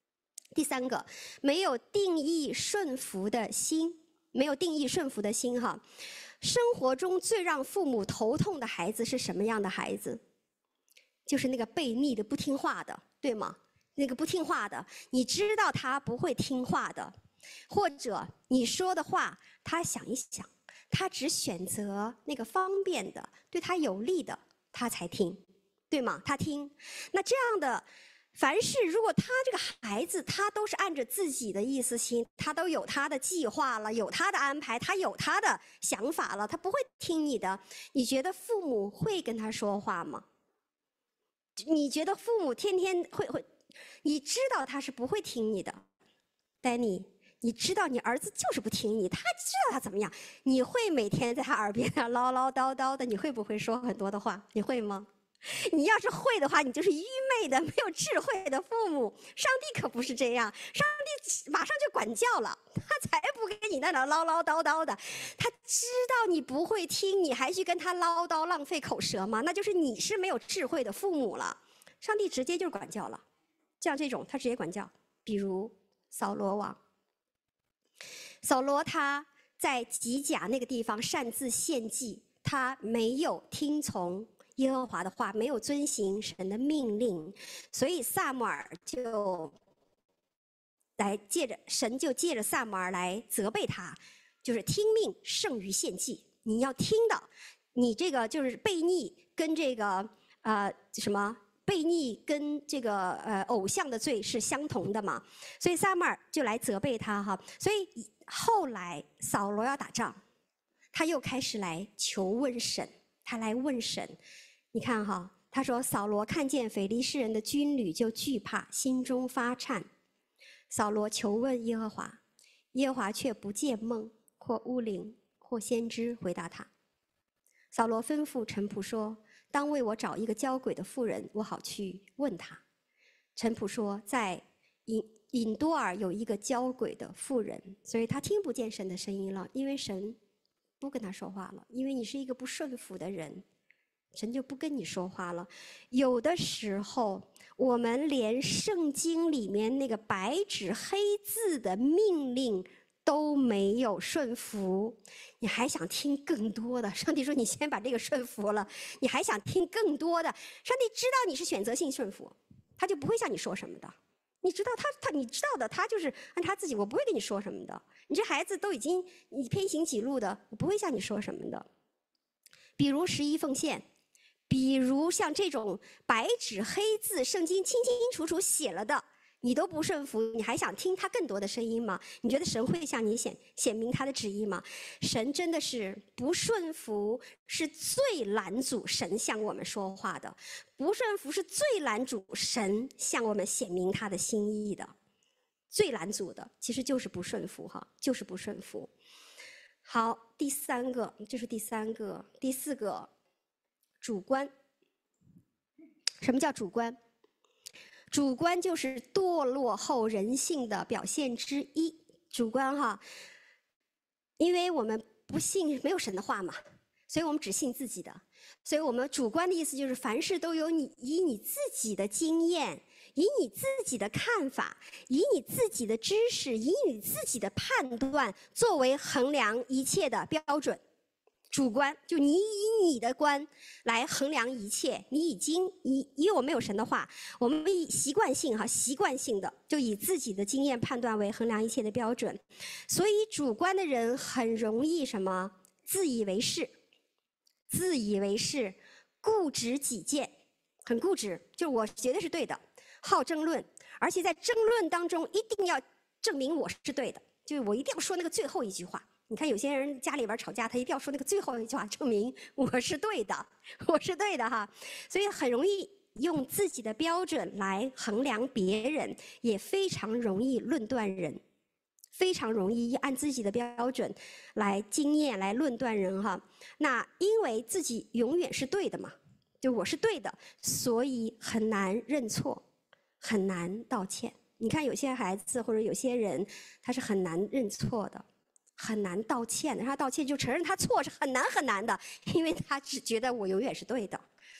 第三个，没有定义顺服的心，没有定义顺服的心哈。生活中最让父母头痛的孩子是什么样的孩子？就是那个悖逆的、不听话的，对吗？那个不听话的，你知道他不会听话的，或者你说的话，他想一想，他只选择那个方便的、对他有利的，他才听，对吗？他听。那这样的。凡是如果他这个孩子他都是按着自己的意思行，他都有他的计划了，有他的安排，他有他的想法了，他不会听你的。你觉得父母会跟他说话吗？你觉得父母天天会会？你知道他是不会听你的 ，Danny， 你知道你儿子就是不听你，他知道他怎么样，你会每天在他耳边唠唠叨叨的，你会不会说很多的话？你会吗？你要是会的话，你就是愚昧的、没有智慧的父母。上帝可不是这样，上帝马上就管教了，他才不跟你在那唠唠叨叨的。他知道你不会听，你还去跟他唠叨，浪费口舌吗？那就是你是没有智慧的父母了。上帝直接就是管教了，像这种他直接管教。比如扫罗王，扫罗他在吉甲那个地方擅自献祭，他没有听从耶和华的话，没有遵行神的命令，所以撒母耳就来借着神就借着撒母耳来责备他，就是听命胜于献祭。你要听的，你这个就是悖逆跟这个呃什么悖逆跟这个呃偶像的罪是相同的嘛，所以撒母耳就来责备他哈。所以后来扫罗要打仗，他又开始来求问神，他来问神。你看哈，他说扫罗看见非利士人的军旅就惧怕，心中发颤。扫罗求问耶和华，耶和华却不见梦或巫灵或先知回答他。扫罗吩咐臣仆说：“当为我找一个交鬼的妇人，我好去问他。”臣仆说：“在隐隐多尔有一个交鬼的妇人，所以他听不见神的声音了，因为神不跟他说话了，因为你是一个不顺服的人。”神就不跟你说话了。有的时候，我们连圣经里面那个白纸黑字的命令都没有顺服，你还想听更多的？上帝说：“你先把这个顺服了，你还想听更多的？”上帝知道你是选择性顺服，他就不会向你说什么的。你知道他，他你知道的，他就是按他自己，我不会跟你说什么的。你这孩子都已经你偏行己路的，我不会向你说什么的。比如十一奉献。比如像这种白纸黑字，圣经清清楚楚写了的，你都不顺服，你还想听他更多的声音吗？你觉得神会向你显显明他的旨意吗？神真的是不顺服，是最拦阻神向我们说话的。不顺服是最拦阻神向我们显明他的心意的。最拦阻的其实就是不顺服哈，就是不顺服。好，第三个，这是第三个，第四个。主观，什么叫主观？主观就是堕落后人性的表现之一。主观哈，因为我们不信没有神的话嘛，所以我们只信自己的。所以我们主观的意思就是，凡事都有你以你自己的经验、以你自己的看法、以你自己的知识、以你自己的判断作为衡量一切的标准。主观就你以你的观来衡量一切，你已经你因为我没有神的话，我们以习惯性哈习惯性的就以自己的经验判断为衡量一切的标准，所以主观的人很容易什么自以为是，自以为是，固执己见，很固执，就我觉得是对的，好争论，而且在争论当中一定要证明我是对的，就是我一定要说那个最后一句话。你看有些人家里边吵架，他一定要说那个最后一句话，证明我是对的，我是对的哈。所以很容易用自己的标准来衡量别人，也非常容易论断人，非常容易按自己的标准来经验来论断人哈。那因为自己永远是对的嘛，就我是对的，所以很难认错，很难道歉。你看有些孩子或者有些人，他是很难认错的。很难道歉的，他道歉就承认他错是很难很难的，因为他只觉得我永远是对的，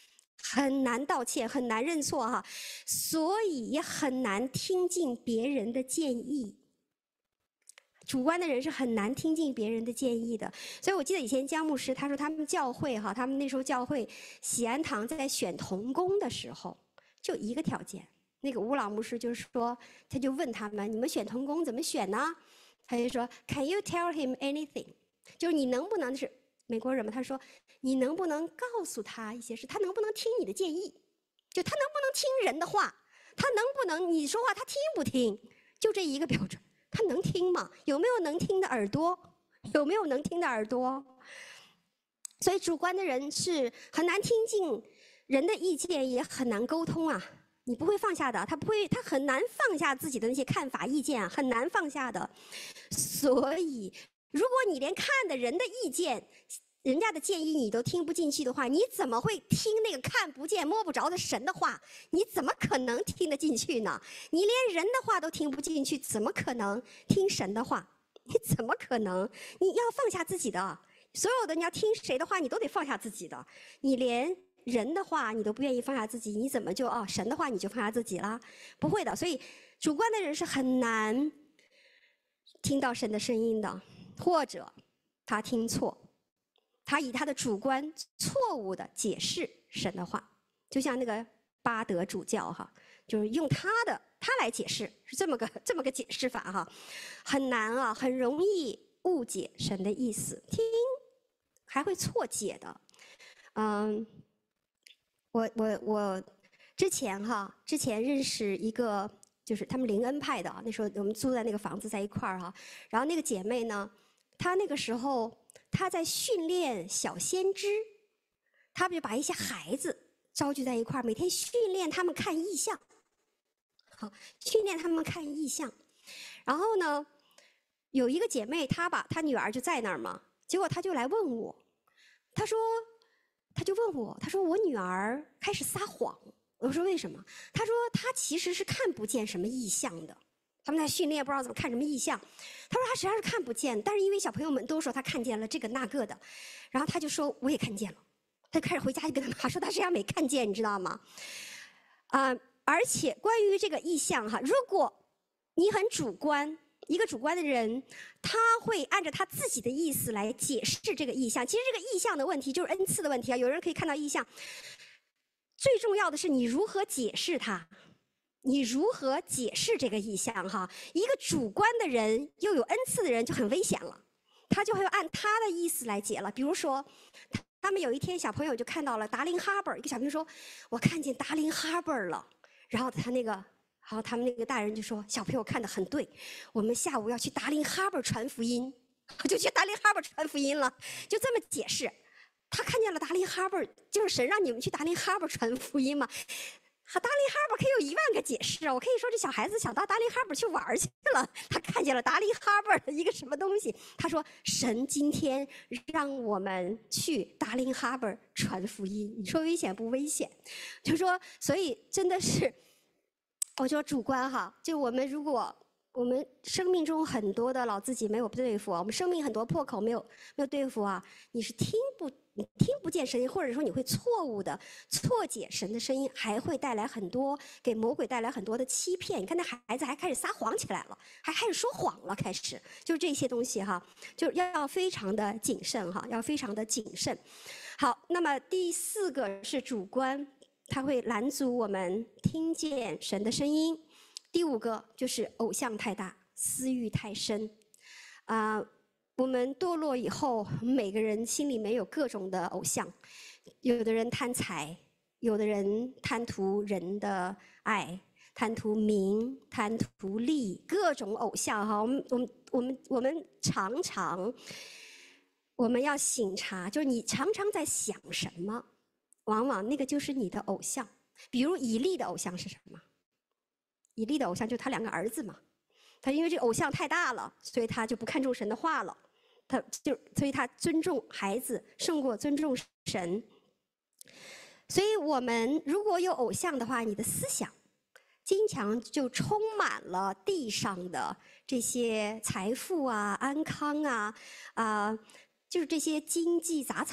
很难道歉，很难认错哈，所以也很难听进别人的建议。主观的人是很难听进别人的建议的，所以我记得以前江牧师他说他们教会哈，他们那时候教会喜安堂在选同工的时候，就一个条件，那个吴老牧师就说，他就问他们，你们选同工怎么选呢？他就说 ，Can you tell him anything？ 就是你能不能是美国人嘛？他说你能不能告诉他一些事？他能不能听你的建议？就他能不能听人的话？他能不能你说话他听不听？就这一个标准。他能听吗？有没有能听的耳朵？有没有能听的耳朵？所以主观的人是很难听进人的意见，也很难沟通啊。你不会放下的，他不会，他很难放下自己的那些看法、意见啊，很难放下的。所以，如果你连看的人的意见、人家的建议你都听不进去的话，你怎么会听那个看不见摸不着的神的话？你怎么可能听得进去呢？你连人的话都听不进去，怎么可能听神的话？你怎么可能？你要放下自己的，所有的你要听谁的话，你都得放下自己的。你连人的话你都不愿意放下自己，你怎么就哦神的话你就放下自己啦？不会的。所以主观的人是很难听到神的声音的，或者他听错。他以他的主观错误的解释神的话，就像那个巴德主教哈，就是用他的他来解释，是这么个这么个解释法哈，很难啊，很容易误解神的意思，听还会错解的。嗯，我我我之前哈，之前认识一个就是他们灵恩派的，那时候我们租在那个房子在一块儿哈，然后那个姐妹呢，她那个时候。他在训练小先知，他就把一些孩子召集在一块儿，每天训练他们看异象，好，训练他们看异象。然后呢，有一个姐妹，她把她女儿就在那儿嘛，结果她就来问我，她说，她就问我，她说我女儿开始撒谎。我说为什么？她说她其实是看不见什么异象的。他们在训练，不知道怎么看什么异象。他说他实际上是看不见，但是因为小朋友们都说他看见了这个那个的，然后他就说我也看见了。他就开始回家就跟他妈说他实际上没看见，你知道吗？啊、呃，而且关于这个异象哈，如果你很主观，一个主观的人，他会按照他自己的意思来解释这个异象。其实这个异象的问题就是恩赐的问题啊。有人可以看到异象，最重要的是你如何解释它。你如何解释这个意象哈？一个主观的人又有恩赐的人就很危险了，他就会按他的意思来解了。比如说，他们有一天小朋友就看到了达林哈伯，一个小朋友说：“我看见达林哈伯了。”然后他那个，然后他们那个大人就说：“小朋友看得很对，我们下午要去达林哈伯传福音。”就去达林哈伯传福音了，就这么解释。他看见了达林哈伯，就是神让你们去达林哈伯传福音嘛。好，达林哈伯可以有一万个解释啊！我可以说这小孩子想到达林哈伯去玩去了，他看见了达林哈伯的一个什么东西，他说神今天让我们去达林哈伯传福音，你说危险不危险？就说所以真的是，我说主观哈，就我们如果我们生命中很多的老自己没有对付，我们生命很多破口没有没有对付啊，你是听不你听不见声音，或者说你会错误的错解神的声音，还会带来很多给魔鬼带来很多的欺骗。你看那孩子还开始撒谎起来了，还开始说谎了，开始就是这些东西哈，就要非常的谨慎哈，要非常的谨慎。好，那么第四个是主观，它会拦阻我们听见神的声音。第五个就是偶像太大，私欲太深，啊、呃，我们堕落以后，每个人心里面有各种的偶像，有的人贪财，有的人贪图人的爱，贪图名，贪图利，各种偶像哈。我们我们我们我们常常，我们要省察，就是你常常在想什么，往往那个就是你的偶像。比如以利的偶像是什么？以利的偶像就是他两个儿子嘛，他因为这个偶像太大了，所以他就不看重神的话了，他就所以他尊重孩子胜过尊重神。所以我们如果有偶像的话，你的思想经常就充满了地上的这些财富啊、安康啊、啊、呃，就是这些经济杂草。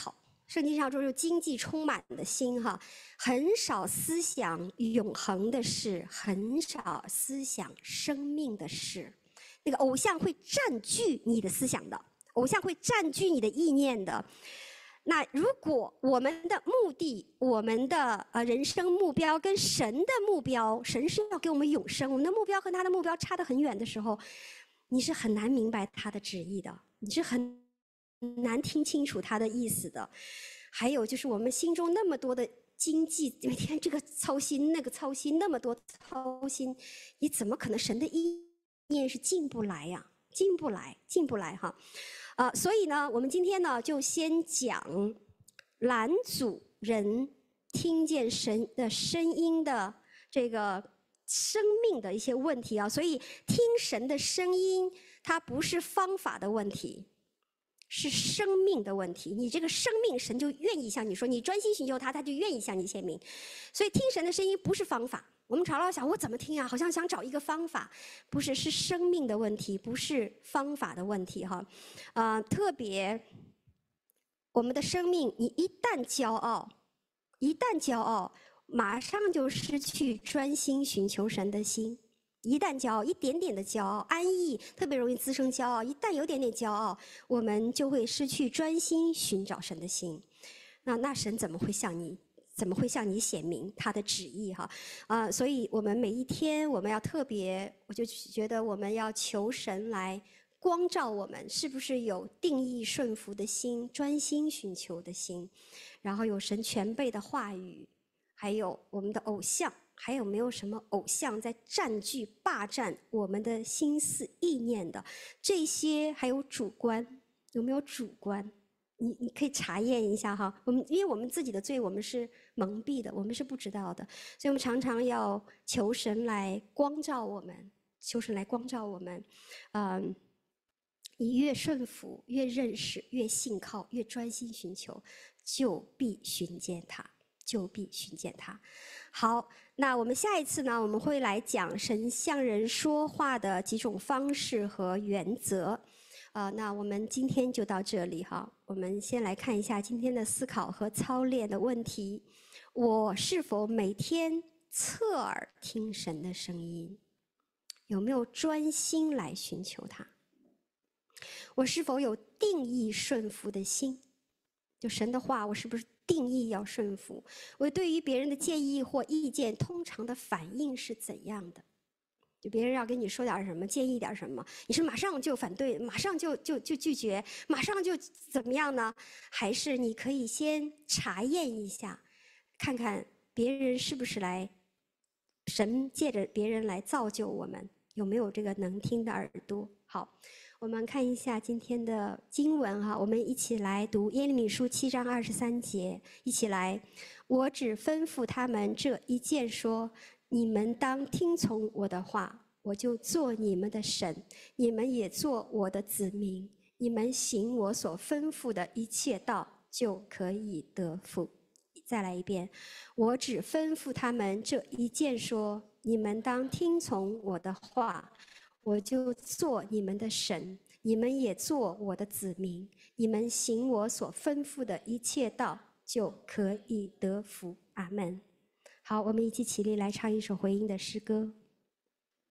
圣经上说，就经济充满的心哈，很少思想永恒的事，很少思想生命的事。那个偶像会占据你的思想的，偶像会占据你的意念的。那如果我们的目的、我们的呃人生目标跟神的目标，神是要给我们永生，我们的目标和他的目标差得很远的时候，你是很难明白他的旨意的，你是很难听清楚他的意思的。还有就是我们心中那么多的经济，每天这个操心那个操心，那么多操心，你怎么可能神的意念是进不来呀、啊？进不来，进不来哈。呃，所以呢，我们今天呢就先讲拦阻人听见神的声音的这个生命的一些问题啊。所以听神的声音，它不是方法的问题，是生命的问题。你这个生命，神就愿意向你说，你专心寻求他，他就愿意向你显明。所以听神的声音不是方法。我们常常想，我怎么听啊？好像想找一个方法，不是，是生命的问题，不是方法的问题哈。啊、呃，特别我们的生命，你一旦骄傲，一旦骄傲，马上就失去专心寻求神的心。一旦骄傲，一点点的骄傲，安逸特别容易滋生骄傲。一旦有点点骄傲，我们就会失去专心寻找神的心。那那神怎么会向你？怎么会向你显明他的旨意哈？啊、呃，所以我们每一天我们要特别，我就觉得我们要求神来光照我们，是不是有定义顺服的心，专心寻求的心，然后有神全备的话语，还有我们的偶像，还有没有什么偶像在占据霸占我们的心思意念的？这些还有主观，有没有主观？你你可以查验一下哈，我们因为我们自己的罪，我们是蒙蔽的，我们是不知道的，所以我们常常要求神来光照我们，求神来光照我们，嗯，你越顺服，越认识，越信靠，越专心寻求，就必寻见他，就必寻见他。好，那我们下一次呢，我们会来讲神向人说话的几种方式和原则。啊，那我们今天就到这里哈。我们先来看一下今天的思考和操练的问题：我是否每天侧耳听神的声音？有没有专心来寻求他？我是否有定义顺服的心？就神的话，我是不是定义要顺服？我对于别人的建议或意见，通常的反应是怎样的？就别人要跟你说点什么，建议点什么，你是马上就反对，马上就就就拒绝，马上就怎么样呢？还是你可以先查验一下，看看别人是不是来，神借着别人来造就我们，有没有这个能听的耳朵？好，我们看一下今天的经文哈，我们一起来读耶利米书七章二十三节，一起来，我只吩咐他们这一件说。你们当听从我的话，我就做你们的神，你们也做我的子民。你们行我所吩咐的一切道，就可以得福。再来一遍，我只吩咐他们这一件说：你们当听从我的话，我就做你们的神，你们也做我的子民。你们行我所吩咐的一切道，就可以得福。阿们。好，我们一起起立来唱一首回应的诗歌。